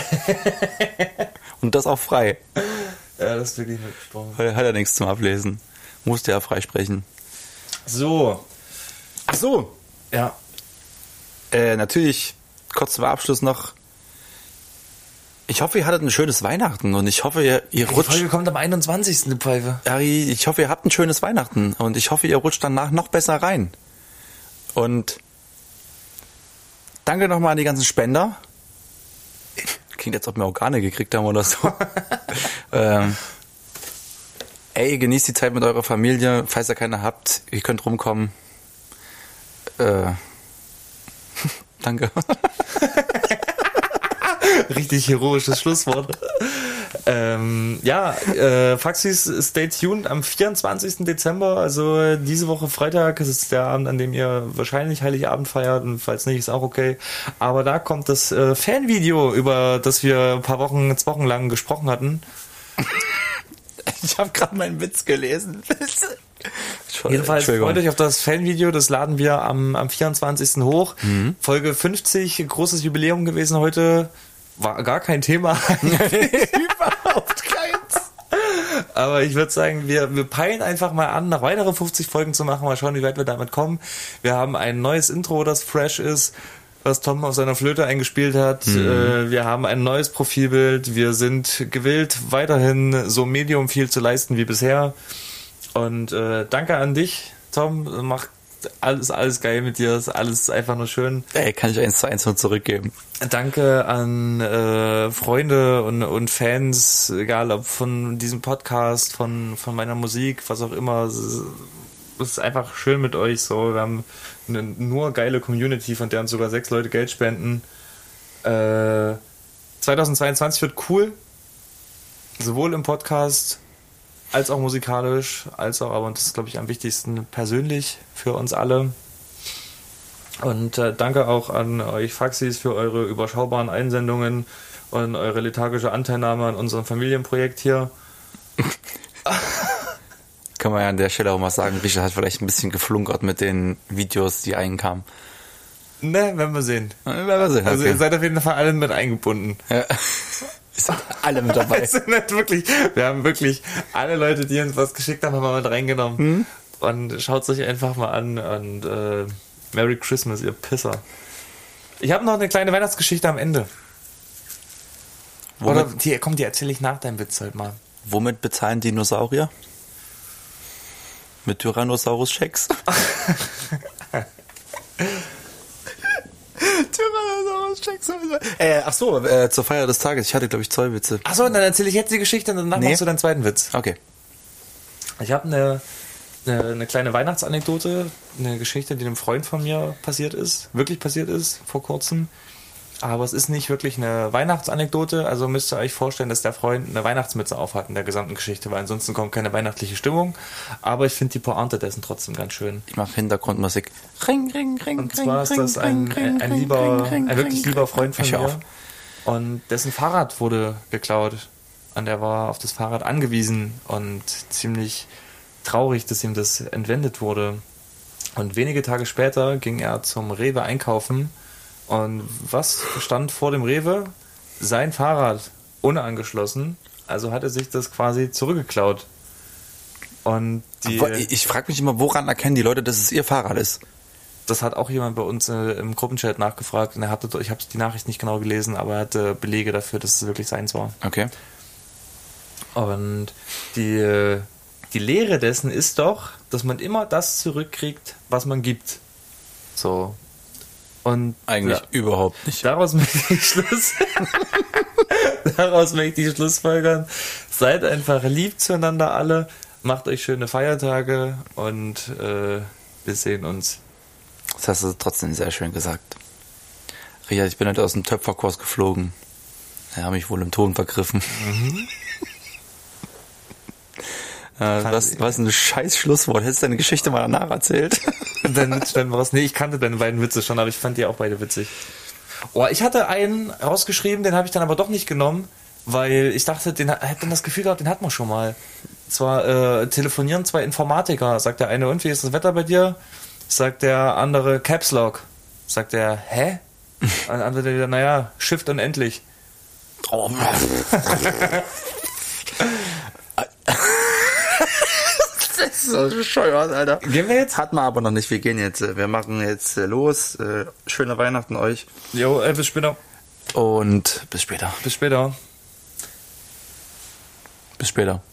Und das auch frei. Ja, das ist wirklich mitgesprochen. Weil hat er nichts zum Ablesen. Musste ja freisprechen. So. Ach so. Ja. Äh, natürlich, kurz zum Abschluss noch. Ich hoffe, ihr hattet ein schönes Weihnachten und ich hoffe, ihr, ihr Die rutscht. Folge kommt am einundzwanzigsten die Pfeife. Ja, ich hoffe, ihr habt ein schönes Weihnachten und ich hoffe, ihr rutscht danach noch besser rein. Und danke nochmal an die ganzen Spender. Klingt, als ob wir Organe gekriegt haben oder so. ähm, ey, genießt die Zeit mit eurer Familie. Falls ihr keine habt, ihr könnt rumkommen. Äh, danke. Richtig heroisches Schlusswort. ähm, ja, äh, Faxis, stay tuned am vierundzwanzigsten Dezember, also äh, diese Woche Freitag, das ist der Abend, an dem ihr wahrscheinlich Heiligabend feiert und falls nicht, ist auch okay. Aber da kommt das äh, Fanvideo, über das wir ein paar Wochen, jetzt Wochen lang gesprochen hatten. Ich habe gerade meinen Witz gelesen. Jedenfalls freut euch auf das Fanvideo, das laden wir am, am vierundzwanzigsten hoch. Mhm. Folge fünfzig, großes Jubiläum gewesen heute. War gar kein Thema. Überhaupt keins. Aber ich würde sagen, wir, wir peilen einfach mal an, noch weitere fünfzig Folgen zu machen. Mal schauen, wie weit wir damit kommen. Wir haben ein neues Intro, das fresh ist, was Tom auf seiner Flöte eingespielt hat. Mhm. Äh, wir haben ein neues Profilbild. Wir sind gewillt, weiterhin so medium viel zu leisten wie bisher. Und äh, danke an dich, Tom. Mach alles, alles geil mit dir. Ist alles einfach nur schön. Ey, kann ich eins zu eins nur zurückgeben. Danke an äh, Freunde und, und Fans, egal ob von diesem Podcast, von, von meiner Musik, was auch immer. Es ist einfach schön mit euch. So, wir haben eine nur geile Community, von der uns sogar sechs Leute Geld spenden. Äh, zweitausendzweiundzwanzig wird cool. Sowohl im Podcast als auch musikalisch, als auch, aber und das ist, glaube ich, am wichtigsten, persönlich für uns alle. Und äh, danke auch an euch Faxis für eure überschaubaren Einsendungen und eure lethargische Anteilnahme an unserem Familienprojekt hier. Kann man ja an der Stelle auch mal sagen, Richard hat vielleicht ein bisschen geflunkert mit den Videos, die einkamen. Ne, werden wir sehen. Werden wir sehen. Also okay. ihr seid auf jeden Fall alle mit eingebunden. Ja. Sind alle mit dabei. Also nicht wirklich, wir haben wirklich alle Leute, die uns was geschickt haben, haben wir mit reingenommen. Mhm. Und schaut es euch einfach mal an und äh, Merry Christmas, ihr Pisser. Ich habe noch eine kleine Weihnachtsgeschichte am Ende. Womit, Oder die, komm, die erzähle ich nach deinem Witz halt mal. Womit bezahlen Dinosaurier? Mit Tyrannosaurus-Schecks? Tyrannosaurus-Schecks. Äh, ach so, äh, zur Feier des Tages. Ich hatte, glaube ich, zwei Witze. Ach so, dann erzähle ich jetzt die Geschichte und danach Nee. machst du deinen zweiten Witz. Okay. Ich habe eine, eine, eine kleine Weihnachtsanekdote, eine Geschichte, die einem Freund von mir passiert ist, wirklich passiert ist, vor kurzem. Aber es ist nicht wirklich eine Weihnachtsanekdote, also müsst ihr euch vorstellen, dass der Freund eine Weihnachtsmütze aufhat in der gesamten Geschichte, weil ansonsten kommt keine weihnachtliche Stimmung. Aber ich finde die Pointe dessen trotzdem ganz schön. Ich mache Hintergrundmusik. Ring, ring, ring, Und zwar ist das ein, ein, ein lieber, ein wirklich lieber Freund von Ich hör mir. auf. Und dessen Fahrrad wurde geklaut. Und er war auf das Fahrrad angewiesen und ziemlich traurig, dass ihm das entwendet wurde. Und wenige Tage später ging er zum Rewe einkaufen. Und was stand vor dem Rewe? Sein Fahrrad, unangeschlossen. Also hat er sich das quasi zurückgeklaut. Und die, Aber ich ich frage mich immer, woran erkennen die Leute, dass es ihr Fahrrad ist? das hat auch jemand bei uns äh, im Gruppenchat nachgefragt. Und er hatte, ich habe die Nachricht nicht genau gelesen, aber er hatte Belege dafür, dass es wirklich seins war. Okay. Und die, äh, die Lehre dessen ist doch, dass man immer das zurückkriegt, was man gibt. So. Und Eigentlich ja, überhaupt nicht. daraus möchte ich Schluss. daraus möchte ich Schlussfolgern. Seid einfach lieb zueinander alle. Macht euch schöne Feiertage und äh, wir sehen uns. Das hast du trotzdem sehr schön gesagt. Richard, ich bin heute aus dem Töpferkurs geflogen. Er hat mich wohl im Ton vergriffen. Mhm. äh, was, was ein scheiß Schlusswort. Hättest du deine Geschichte mal danach erzählt? Dann dann war's. Nee, ich kannte deine beiden Witze schon, aber ich fand die auch beide witzig. Oh, ich hatte einen rausgeschrieben, den habe ich dann aber doch nicht genommen, weil ich dachte, den hätte dann das Gefühl gehabt, den hatten wir schon mal. Zwar äh, telefonieren zwei Informatiker, sagt der eine, und wie ist das Wetter bei dir? Sagt der andere Caps Lock. Sagt der, hä? Und der andere wieder, naja, Shift unendlich. Oh. Das ist so bescheuert, Alter. Gehen wir jetzt? Hatten wir aber noch nicht. Wir gehen jetzt. Wir machen jetzt los. Schöne Weihnachten euch. Jo, äh, bis später. Und bis später. Bis später. Bis später.